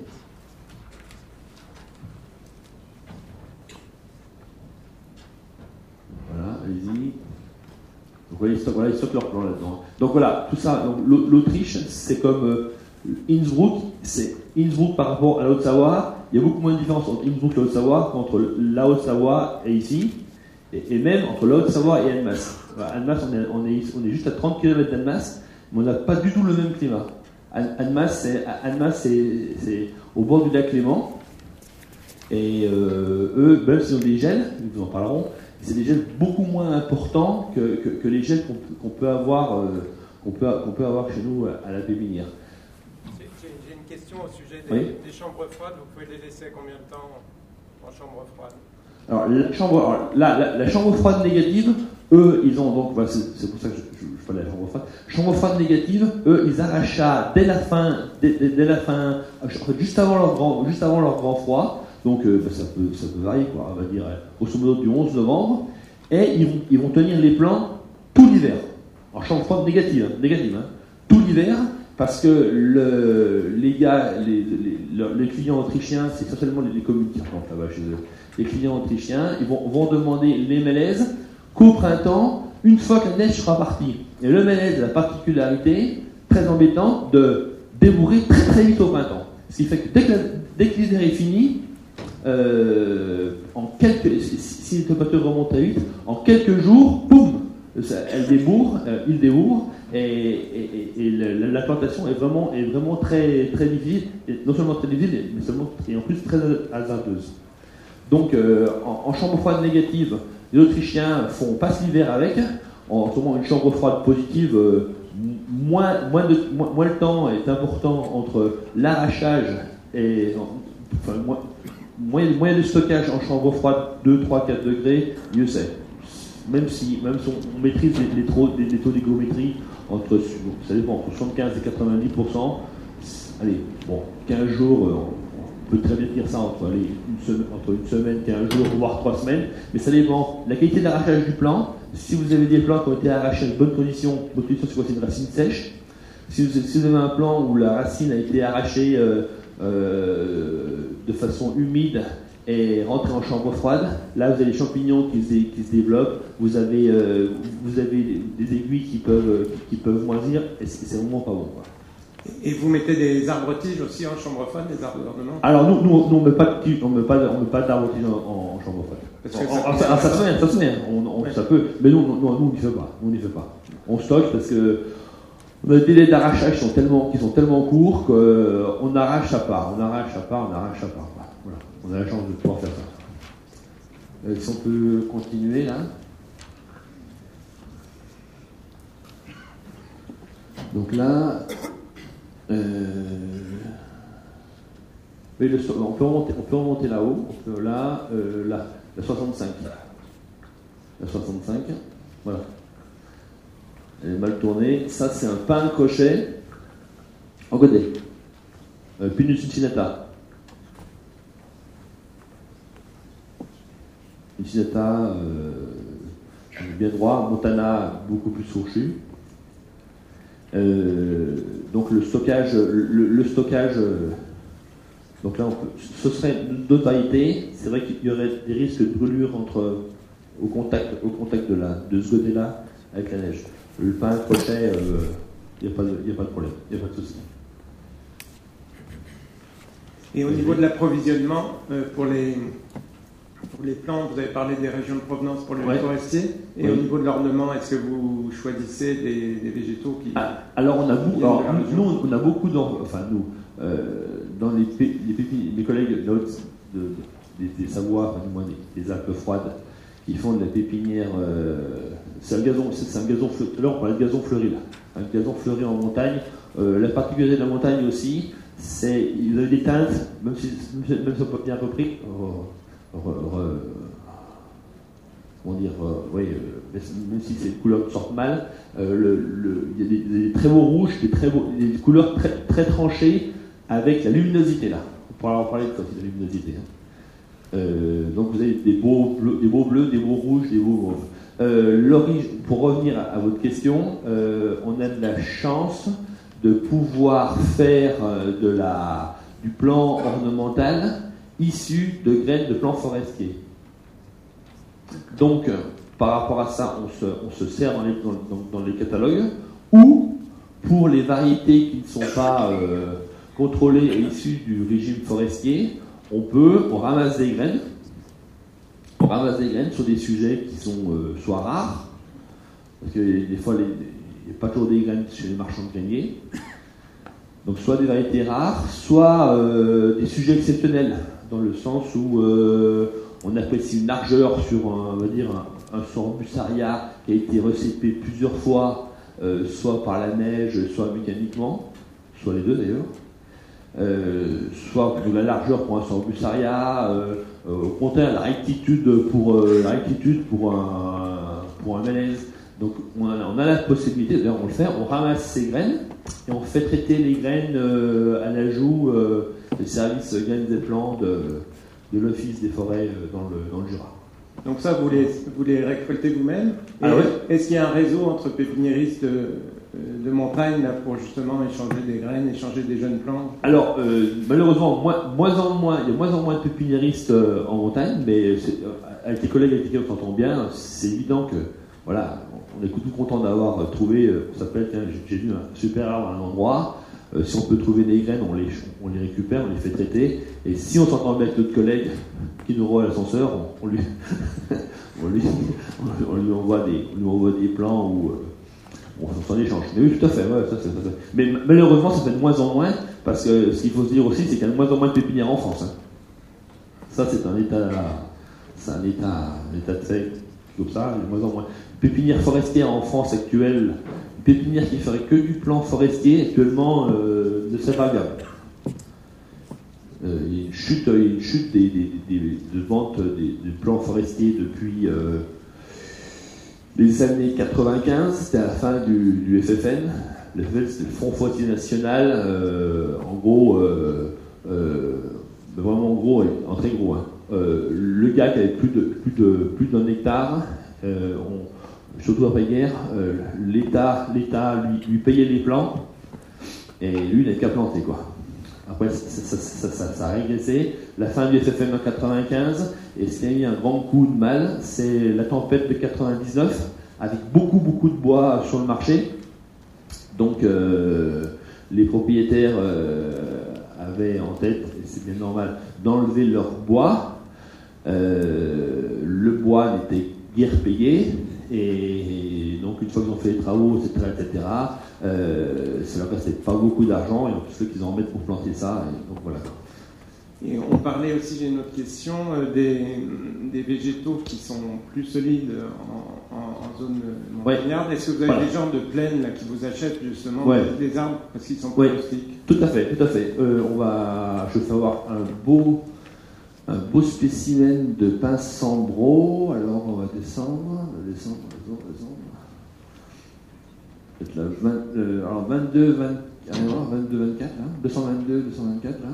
Voilà, allez-y. Donc voilà, ils stockent leur plan là-dedans. Donc voilà, tout ça. L'Autriche, c'est comme Innsbruck. C'est Innsbruck par rapport à la Haute-Savoie. Il y a beaucoup moins de différence entre Innsbruck et la Haute-Savoie qu'entre la Haute-Savoie et ici. Et même entre la Haute-Savoie et Annemasse. Annemasse, on est juste à 30 km d'Annemasse, mais on n'a pas du tout le même climat. Annemasse, c'est au bord du lac Léman. Et eux, même s'ils ont des gels, ils vous en parleront, c'est des gels beaucoup moins importants que les gels qu'on peut avoir chez nous à la pépinière. J'ai une question au sujet des chambres froides. Vous pouvez les laisser combien de temps en chambre froide? Alors la chambre froide négative, eux, ils ont donc, c'est pour ça que je parle de la chambre froide. Chambre froide négative, eux, ils arrachent ça dès la fin, juste avant leur grand froid. Donc ça peut varier, quoi, on va dire grosso modo du 11 novembre, et ils vont tenir les plans tout l'hiver, en chambre froide négative, tout l'hiver, parce que les clients autrichiens, c'est essentiellement les communes qui rentrent là-bas chez eux. Les clients autrichiens, ils vont demander les mélèzes qu'au printemps, une fois que la neige sera partie. Et le mélèze a la particularité, très embêtante, de débourrer très très vite au printemps. Ce qui fait que dès que l'hiver est fini, si les températures remontent très vite, en quelques jours, boum, il débourre, et la plantation est vraiment très très difficile, et non seulement très difficile, mais en plus très hasardeuse. Donc en chambre froide négative, les Autrichiens passent l'hiver avec, en trouvant une chambre froide positive. Moins le temps est important entre l'arrachage et moyen de stockage en chambre froide 2, 3, 4 degrés, mieux c'est. Même si on maîtrise les taux d'hygrométrie ça dépend, entre 75 et 90%. Allez, 15 jours, on peut très bien dire ça entre une semaine, 15 jours, voire 3 semaines, mais ça dépend. La qualité d'arrachage du plant, si vous avez des plants qui ont été arrachés en bonne condition, c'est quoi? C'est une racine sèche. Si vous avez un plant où la racine a été arrachée de façon humide et rentrée en chambre froide, là vous avez les champignons qui se développent, vous avez des aiguilles qui peuvent moisir, et c'est vraiment pas bon, quoi. Et vous mettez des arbres-tiges aussi en chambre froide, des arbres d'ornement? Alors nous on met pas d'arbres-tiges en chambre froide. Ça se met, ça peut, mais nous on n'y fait pas. On stocke parce que on a des délais d'arrachage qui sont tellement courts qu'on arrache à part. Voilà. On a la chance de pouvoir faire ça. Si on peut continuer là. Donc là, on peut remonter là-haut. La 65. La 65, voilà. Elle est mal tournée. Ça, c'est un pain crochet en godet. Pinus incinata. Incinata, bien droit. Montana, beaucoup plus fourchu. Donc le stockage, donc là ce serait d'autres variétés. C'est vrai qu'il y aurait des risques de brûlure au contact de ce godet-là avec la neige. Le pain crochet, il n'y a pas de problème, il n'y a pas de souci. Et au niveau de l'approvisionnement, pour les plants, vous avez parlé des régions de provenance pour les forestiers. Et au niveau de l'ornement, est-ce que vous choisissez des végétaux qui... Alors on a beaucoup dans mes collègues des Savoies, du moins des Alpes froides, qui font de la pépinière. C'est un gazon fleuri. Là, on parlait de gazon fleuri, là. Un gazon fleuri en montagne. La particularité de la montagne aussi, c'est ils ont des teintes, même si on n'a pas bien repris. Même si ces couleurs sortent mal, il y a des très beaux rouges, des couleurs très, très tranchées avec la luminosité là. On pourra en parler de ça, de la luminosité. Donc vous avez des beaux bleus, des beaux rouges, des beaux mauves. Pour revenir à votre question, on a de la chance de pouvoir faire du plan ornemental issu de graines de plants forestiers. Donc, par rapport à ça, on se sert dans les catalogues, ou pour les variétés qui ne sont pas contrôlées et issues du régime forestier, on ramasse des graines. On ramasse des graines sur des sujets qui sont soit rares, parce que des fois il n'y a pas toujours des graines chez les marchands de greniers. Donc soit des variétés rares, soit des sujets exceptionnels, dans le sens où on apprécie une largeur sur un Sorbusaria qui a été recépé plusieurs fois, soit par la neige, soit mécaniquement, soit les deux d'ailleurs, soit de la largeur pour un Sorbusaria, au contraire la rectitude pour un malaise. Donc on a la possibilité, d'ailleurs on le fait, on ramasse ces graines et on fait traiter les graines à l'ajout des services graines et plants de l'Office des forêts dans le Jura. Donc ça, vous les récoltez vous-même. Est-ce qu'il y a un réseau entre pépiniéristes de montagne là, pour justement échanger des graines, échanger des jeunes plants? Alors, malheureusement, il y a de moins en moins de pépiniéristes en montagne, mais avec les collègues avec lesquels on s'entend bien, c'est évident que, voilà, on est tout content d'avoir trouvé, ça peut être, j'ai vu un super arbre à un endroit. Si on peut trouver des graines, on les récupère, on les fait traiter. Et si on s'entend bien avec notre collègue qui nous envoie à l'ascenseur, on lui envoie des plans ou on s'en échange. Mais oui, tout à fait. Ouais, ça. Mais malheureusement, ça fait de moins en moins, parce que ce qu'il faut se dire aussi, c'est qu'il y a de moins en moins de pépinières en France. Hein. Ça, c'est un état de fait comme ça, il y a de moins en moins. Pépinière forestière en France actuelle. Une pépinière qui ferait que du plan forestier, actuellement, ne serait pas viable. Il y a une chute de vente des plans forestiers depuis les années 95, c'était à la fin du FFN. Le FFN, c'était le Fonds forestier national, en gros, vraiment en gros, en très gros. Hein. Le gars qui avait plus d'un hectare, surtout après-guerre, l'État lui payait les plants et lui il n'avait qu'à planter quoi. Après ça a régressé. La fin du FFM en 95, et ce qui a eu un grand coup de mal, c'est la tempête de 99 avec beaucoup de bois sur le marché. Donc les propriétaires avaient en tête, et c'est bien normal, d'enlever leur bois. Le bois n'était guère payé, et donc une fois qu'ils ont fait les travaux, etc., ça leur restait pas beaucoup d'argent, et en plus qu'ils en mettent pour planter ça, et donc voilà. Et on parlait aussi, j'ai une autre question, des végétaux qui sont plus solides en zone montagnarde. Est-ce que vous avez des gens de plaine là, qui vous achètent justement des arbres parce qu'ils sont plus rustiques? Tout à fait, tout à fait. Je vais faire voir un beau spécimen de pin Sambro. Alors on va descendre. Peut-être là, alors 22, 24, là, 222, 224 là.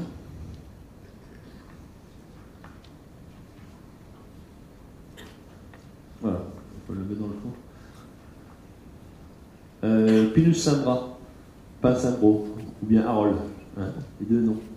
Voilà, on peut le mettre dans le fond. Pinus Sambra, Pin Sambro, ou bien Harold, hein, les deux noms.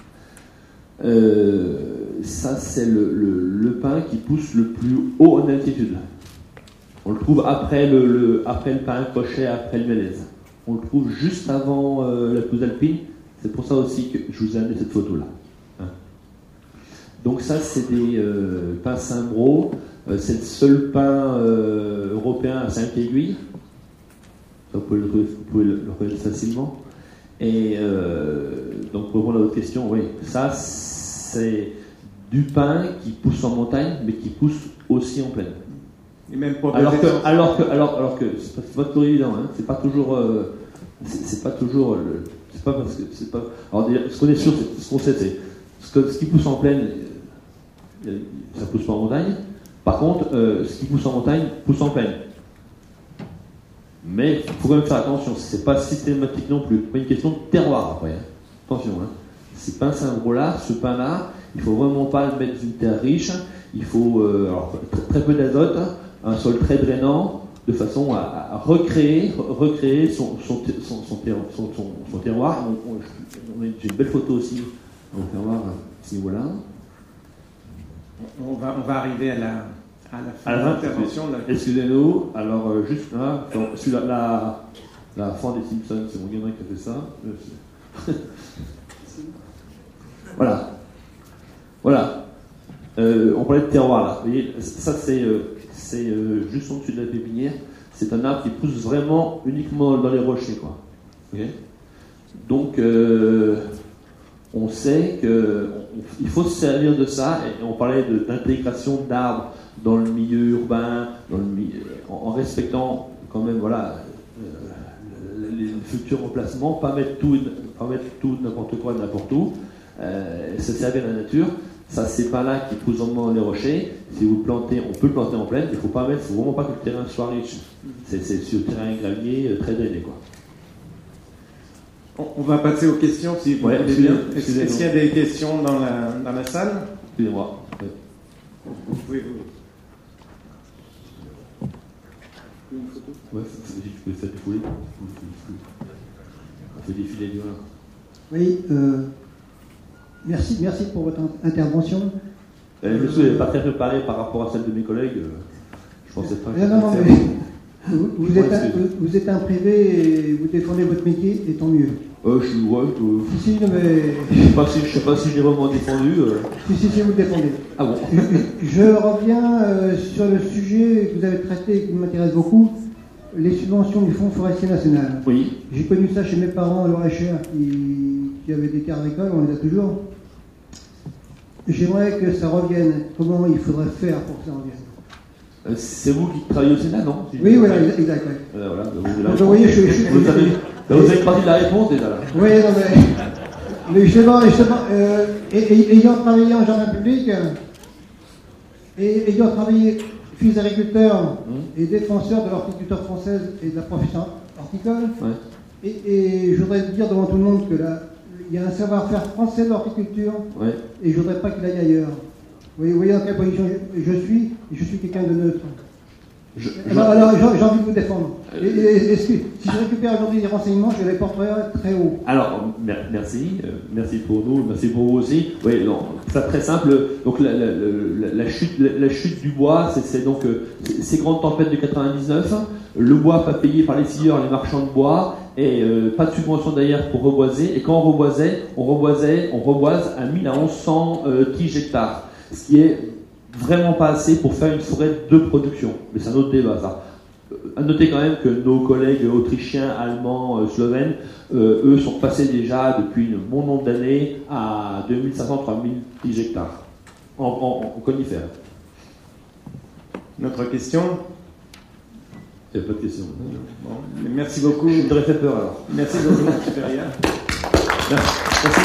Ça, c'est le pin qui pousse le plus haut en altitude. On le trouve après le pin Cochet, après le Mélèze. On le trouve juste avant la pelouse alpine. C'est pour ça aussi que je vous ai amené cette photo-là. Hein. Donc ça, c'est des pins Sambro. C'est le seul pin européen à 5 aiguilles. Ça, vous pouvez le reconnaître facilement. Et donc, pour répondre à votre question, oui, ça, c'est du pin qui pousse en montagne, mais qui pousse aussi en plaine. Et même pour alors que c'est pas toujours évident, hein, c'est pas toujours c'est pas parce que c'est pas. Alors ce qu'on est sûr, ce qu'on sait, c'est ce qui pousse en plaine, ça pousse pas en montagne. Par contre, ce qui pousse en montagne pousse en plaine. Mais il faut quand même faire attention, c'est pas systématique non plus. C'est pas une question de terroir après. Hein. Attention, hein. Ces pins Sambro-là, ce pain-là, il faut vraiment pas le mettre dans une terre riche. Il faut très peu d'azote, un sol très drainant, de façon à recréer son terroir. J'ai une belle photo aussi. On va faire voir à ce niveau-là. On va arriver à la fin de l'intervention. Excusez-nous, alors juste là, sur la fin des Simpsons, c'est mon gamin qui a fait ça. Voilà. On parlait de terroir là. Vous voyez, ça c'est juste au-dessus de la pépinière. C'est un arbre qui pousse vraiment uniquement dans les rochers, quoi. Okay. Donc on sait qu'il faut se servir de ça, et on parlait d'intégration d'arbres dans le milieu urbain, en respectant quand même les futurs emplacements, pas mettre tout n'importe quoi n'importe où, se servir de la nature. Ça, c'est pas là qui pousse dans les rochers. Si vous plantez, on peut le planter en plaine, il faut vraiment pas que le terrain soit riche. C'est sur le terrain gravier très drainé, quoi. On va passer aux questions, si vous voulez bien. Est-ce qu'il y a des questions dans la salle? Excusez-moi. Vous pouvez Une photo? Ouais, je peux faire défouler. On fait défiler du vin. Oui, merci pour votre intervention. Je me suis pas très préparé par rapport à celle de mes collègues. Je pensais pas que non, mais vous êtes un privé et vous défendez votre métier, et tant mieux. Je sais pas si je l'ai vraiment défendu. Si, vous le défendez. Ah bon? Je reviens sur le sujet que vous avez traité et qui m'intéresse beaucoup, les subventions du Fonds forestier national. Oui. J'ai connu ça chez mes parents à Loir-et-Cher qui avaient des terres agricoles, on les a toujours. J'aimerais que ça revienne. Comment il faudrait faire pour que ça revienne? C'est vous qui travaillez au Sénat, non? Oui, voilà, exact. Voilà, vous voyez, vous avez partie de la réponse déjà là. Oui, non, mais justement, ayant travaillé en jardin public, et ayant travaillé fils d'agriculteur et défenseur de l'horticulture française et de la profession horticole, et je voudrais dire devant tout le monde que là, il y a un savoir-faire français de l'horticulture, et je ne voudrais pas qu'il aille ailleurs. Vous voyez dans quelle position je suis quelqu'un de neutre. Alors, j'ai envie de vous défendre. Est-ce que si je récupère aujourd'hui des renseignements, je les porterai très haut. Alors, merci. Merci pour nous, merci pour vous aussi. Oui, non, c'est très simple. Donc, la chute du bois, c'est donc ces grandes tempêtes de 99. Le bois pas payé par les scieurs, les marchands de bois, et pas de subvention d'ailleurs pour reboiser. Et quand on reboise à 1000 à 1100 tiges hectares, ce qui est vraiment pas assez pour faire une forêt de production. Mais c'est un autre débat, ça. À noter quand même que nos collègues autrichiens, allemands, slovènes, eux sont passés déjà depuis un bon nombre d'années à 2500-3000 tiges hectares en conifères. Notre question? Il n'y a pas de question. Bon, merci beaucoup. Je t'aurais fait peur alors. Merci beaucoup, M. Ferrière. Merci.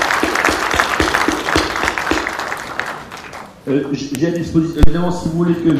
J'ai à disposition, évidemment, si vous voulez que